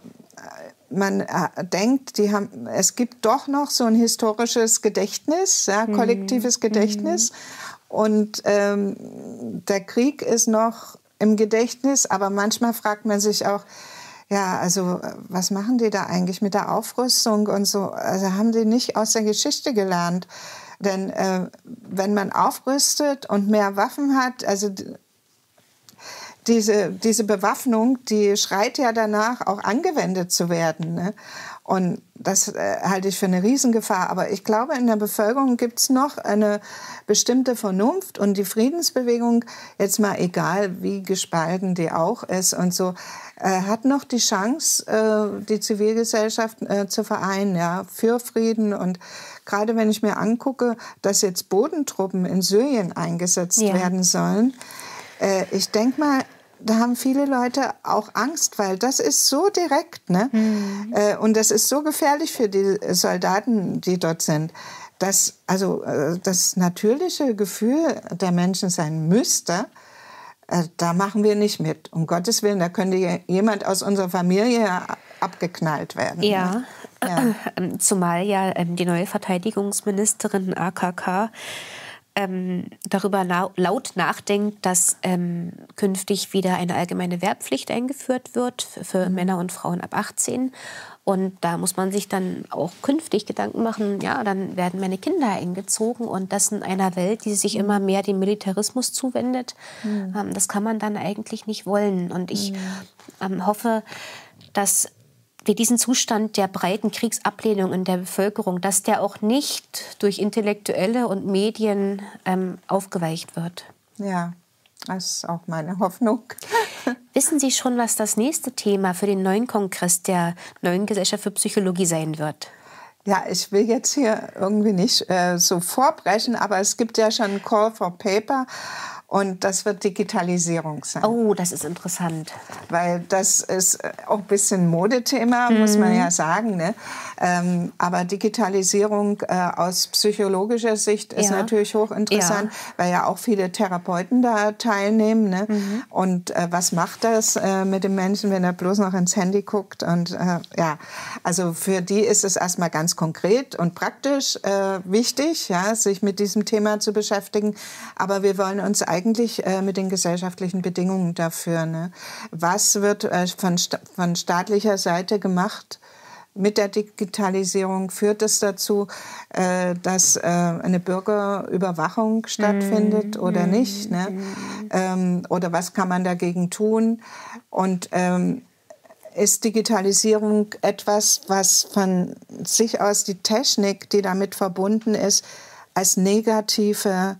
man äh, denkt, die haben, es gibt doch noch so ein historisches Gedächtnis, ja, kollektives mhm. Gedächtnis. Und ähm, der Krieg ist noch im Gedächtnis, aber manchmal fragt man sich auch, ja, also was machen die da eigentlich mit der Aufrüstung und so? Also haben die nicht aus der Geschichte gelernt? Denn äh, wenn man aufrüstet und mehr Waffen hat, also Diese, diese Bewaffnung, die schreit ja danach, auch angewendet zu werden. Ne? Und das äh, halte ich für eine Riesengefahr. Aber ich glaube, in der Bevölkerung gibt es noch eine bestimmte Vernunft. Und die Friedensbewegung, jetzt mal egal, wie gespalten die auch ist und so, äh, hat noch die Chance, äh, die Zivilgesellschaft äh, zu vereinen, ja, für Frieden. Und gerade wenn ich mir angucke, dass jetzt Bodentruppen in Syrien eingesetzt ja. werden sollen, ich denke mal, da haben viele Leute auch Angst, weil das ist so direkt, ne? Mhm. Und das ist so gefährlich für die Soldaten, die dort sind, dass also das natürliche Gefühl der Menschen sein müsste, da machen wir nicht mit. Um Gottes Willen, da könnte jemand aus unserer Familie abgeknallt werden. Ja, Ja. Zumal ja ähm, die neue Verteidigungsministerin A K K ähm, darüber na laut nachdenkt, dass ähm, künftig wieder eine allgemeine Wehrpflicht eingeführt wird für, für mhm. Männer und Frauen ab achtzehn. Und da muss man sich dann auch künftig Gedanken machen, ja, dann werden meine Kinder eingezogen und das in einer Welt, die sich mhm. immer mehr dem Militarismus zuwendet. Mhm. Ähm, das kann man dann eigentlich nicht wollen. Und ich mhm. ähm, hoffe, dass wir diesen Zustand der breiten Kriegsablehnung in der Bevölkerung, dass der auch nicht durch Intellektuelle und Medien ähm, aufgeweicht wird. Ja, das ist auch meine Hoffnung. Wissen Sie schon, was das nächste Thema für den neuen Kongress der neuen Gesellschaft für Psychologie sein wird? Ja, ich will jetzt hier irgendwie nicht äh, so vorbrechen, aber es gibt ja schon einen Call for Paper. Und das wird Digitalisierung sein. Oh, das ist interessant. Weil das ist auch ein bisschen Modethema, mhm. muss man ja sagen. Ne? Ähm, aber Digitalisierung äh, aus psychologischer Sicht ist ja. natürlich hochinteressant, ja. weil ja auch viele Therapeuten da teilnehmen. Ne? Mhm. Und äh, was macht das äh, mit dem Menschen, wenn er bloß noch ins Handy guckt? Und äh, ja, also für die ist es erstmal ganz konkret und praktisch äh, wichtig, ja, sich mit diesem Thema zu beschäftigen. Aber wir wollen uns eigentlich eigentlich äh, mit den gesellschaftlichen Bedingungen dafür. Ne? Was wird äh, von, sta von staatlicher Seite gemacht mit der Digitalisierung? Führt es dazu, äh, dass äh, eine Bürgerüberwachung stattfindet mm, oder mm, nicht? Ne? Mm. Ähm, oder was kann man dagegen tun? Und ähm, ist Digitalisierung etwas, was von sich aus die Technik, die damit verbunden ist, als negative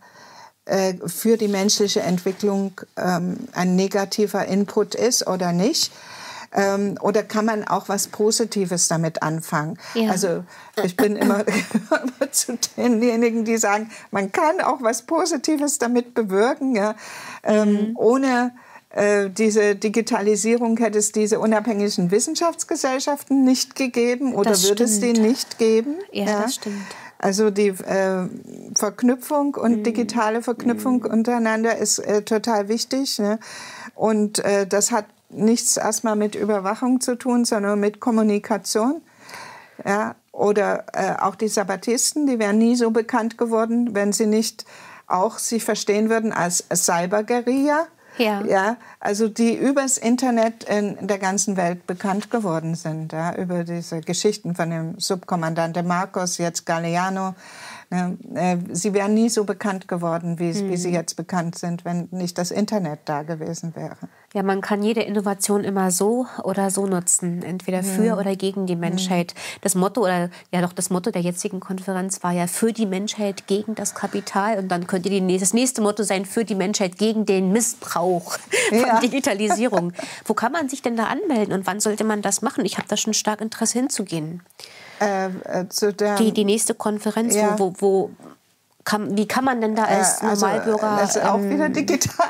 für die menschliche Entwicklung ähm, ein negativer Input ist oder nicht? Ähm, oder kann man auch was Positives damit anfangen? Ja. Also ich bin immer, immer zu denjenigen, die sagen, man kann auch was Positives damit bewirken. Ja? Ähm, mhm. Ohne äh, diese Digitalisierung hätte es diese unabhängigen Wissenschaftsgesellschaften nicht gegeben oder das würde stimmt. es die nicht geben. Ja, ja? Das stimmt. Also die äh, Verknüpfung und mm. digitale Verknüpfung mm. untereinander ist äh, total wichtig. Ne? Und äh, das hat nichts erstmal mit Überwachung zu tun, sondern mit Kommunikation. Ja? Oder äh, auch die Sabbatisten, die wären nie so bekannt geworden, wenn sie nicht auch sich verstehen würden als Cyberguerilla. Ja. Ja, also die übers Internet in der ganzen Welt bekannt geworden sind, ja, über diese Geschichten von dem Subkommandante Marcos, jetzt Galeano. Ne, äh, sie wären nie so bekannt geworden, wie, mhm. wie sie jetzt bekannt sind, wenn nicht das Internet da gewesen wäre. Ja, man kann jede Innovation immer so oder so nutzen, entweder für mhm. oder gegen die Menschheit. Mhm. Das Motto oder ja doch das Motto der jetzigen Konferenz war ja für die Menschheit gegen das Kapital und dann könnte die, das nächste Motto sein für die Menschheit gegen den Missbrauch von ja. Digitalisierung. Wo kann man sich denn da anmelden und wann sollte man das machen? Ich habe da schon stark Interesse hinzugehen. Äh, äh, zu der, die, die nächste Konferenz, ja. wo, wo, wo kann, wie kann man denn da als also, Normalbürger... Das ist auch ähm, wieder digital.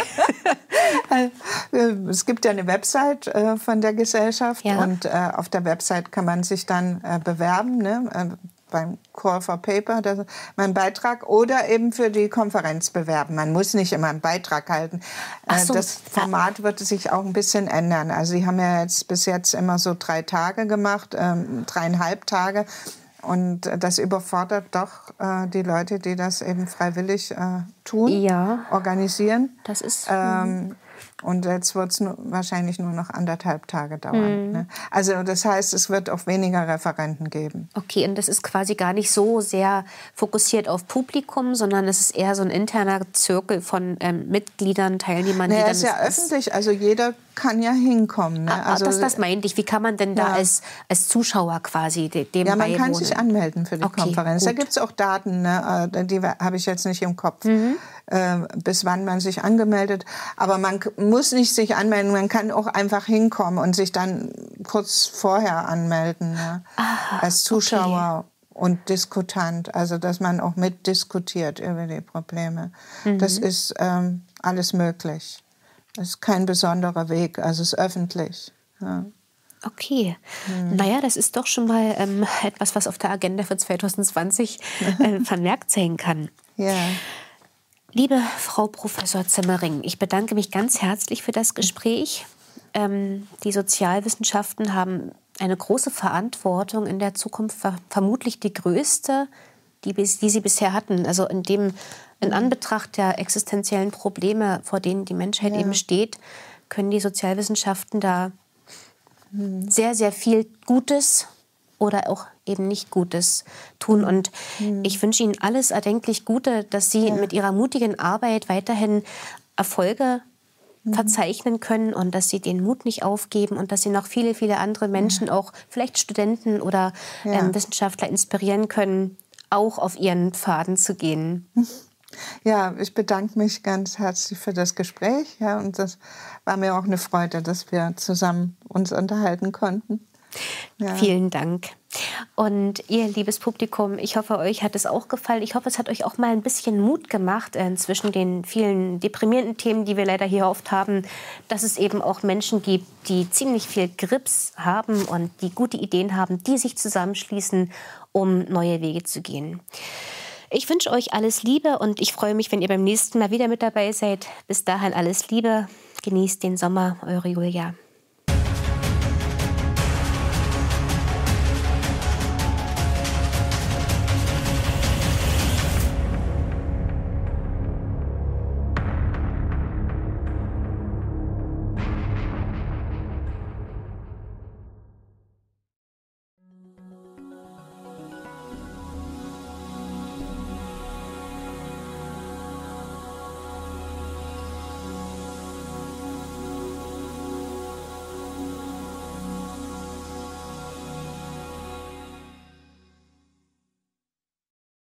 Es gibt ja eine Website äh, von der Gesellschaft ja. und äh, auf der Website kann man sich dann äh, bewerben, ne? äh, beim Call for Paper, das ist mein Beitrag, oder eben für die Konferenz bewerben. Man muss nicht immer einen Beitrag halten. Ach so. Das Format wird sich auch ein bisschen ändern. Also sie haben ja jetzt bis jetzt immer so drei Tage gemacht, ähm, dreieinhalb Tage. Und das überfordert doch äh, die Leute, die das eben freiwillig äh, tun, ja. organisieren. Das ist... Ähm, und jetzt wird es wahrscheinlich nur noch anderthalb Tage dauern. Mhm. Ne? Also das heißt, es wird auch weniger Referenten geben. Okay, und das ist quasi gar nicht so sehr fokussiert auf Publikum, sondern es ist eher so ein interner Zirkel von ähm, Mitgliedern, Teilnehmern. Naja, die dann ist ja öffentlich, also jeder kann ja hinkommen. Ne? Ah, also, das, das meinte ich. Wie kann man denn da ja. als, als Zuschauer quasi dem Ja, man beiwohnen? kann sich anmelden für die okay, Konferenz. Gut. Da gibt es auch Daten, ne? Die habe ich jetzt nicht im Kopf, mhm. äh, bis wann man sich angemeldet. Aber man muss nicht sich anmelden, man kann auch einfach hinkommen und sich dann kurz vorher anmelden, ne? Ah, als Zuschauer. Okay. Und Diskutant, also dass man auch mitdiskutiert über die Probleme. Mhm. Das ist ähm, alles möglich. Das ist kein besonderer Weg, also es ist öffentlich. Ja. Okay, hm. naja, das ist doch schon mal ähm, etwas, was auf der Agenda für zwanzig zwanzig äh, vermerkt sein kann. Ja. Liebe Frau Professor Zimmering, ich bedanke mich ganz herzlich für das Gespräch. Ähm, die Sozialwissenschaften haben eine große Verantwortung in der Zukunft, vermutlich die größte, die, die Sie bisher hatten. Also in dem, in Anbetracht der existenziellen Probleme, vor denen die Menschheit ja. eben steht, können die Sozialwissenschaften da hm. sehr, sehr viel Gutes oder auch eben nicht Gutes tun. Und hm. ich wünsche Ihnen alles erdenklich Gute, dass Sie ja. mit Ihrer mutigen Arbeit weiterhin Erfolge verzeichnen können und dass sie den Mut nicht aufgeben und dass sie noch viele, viele andere Menschen, ja. auch vielleicht Studenten oder ja. ähm, Wissenschaftler inspirieren können, auch auf ihren Pfaden zu gehen. Ja, ich bedanke mich ganz herzlich für das Gespräch. Ja, und das war mir auch eine Freude, dass wir zusammen uns unterhalten konnten. Ja. Vielen Dank. Und ihr, liebes Publikum, ich hoffe, euch hat es auch gefallen. Ich hoffe, es hat euch auch mal ein bisschen Mut gemacht, äh, zwischen den vielen deprimierenden Themen, die wir leider hier oft haben, dass es eben auch Menschen gibt, die ziemlich viel Grips haben und die gute Ideen haben, die sich zusammenschließen, um neue Wege zu gehen. Ich wünsche euch alles Liebe und ich freue mich, wenn ihr beim nächsten Mal wieder mit dabei seid. Bis dahin alles Liebe. Genießt den Sommer, eure Julia.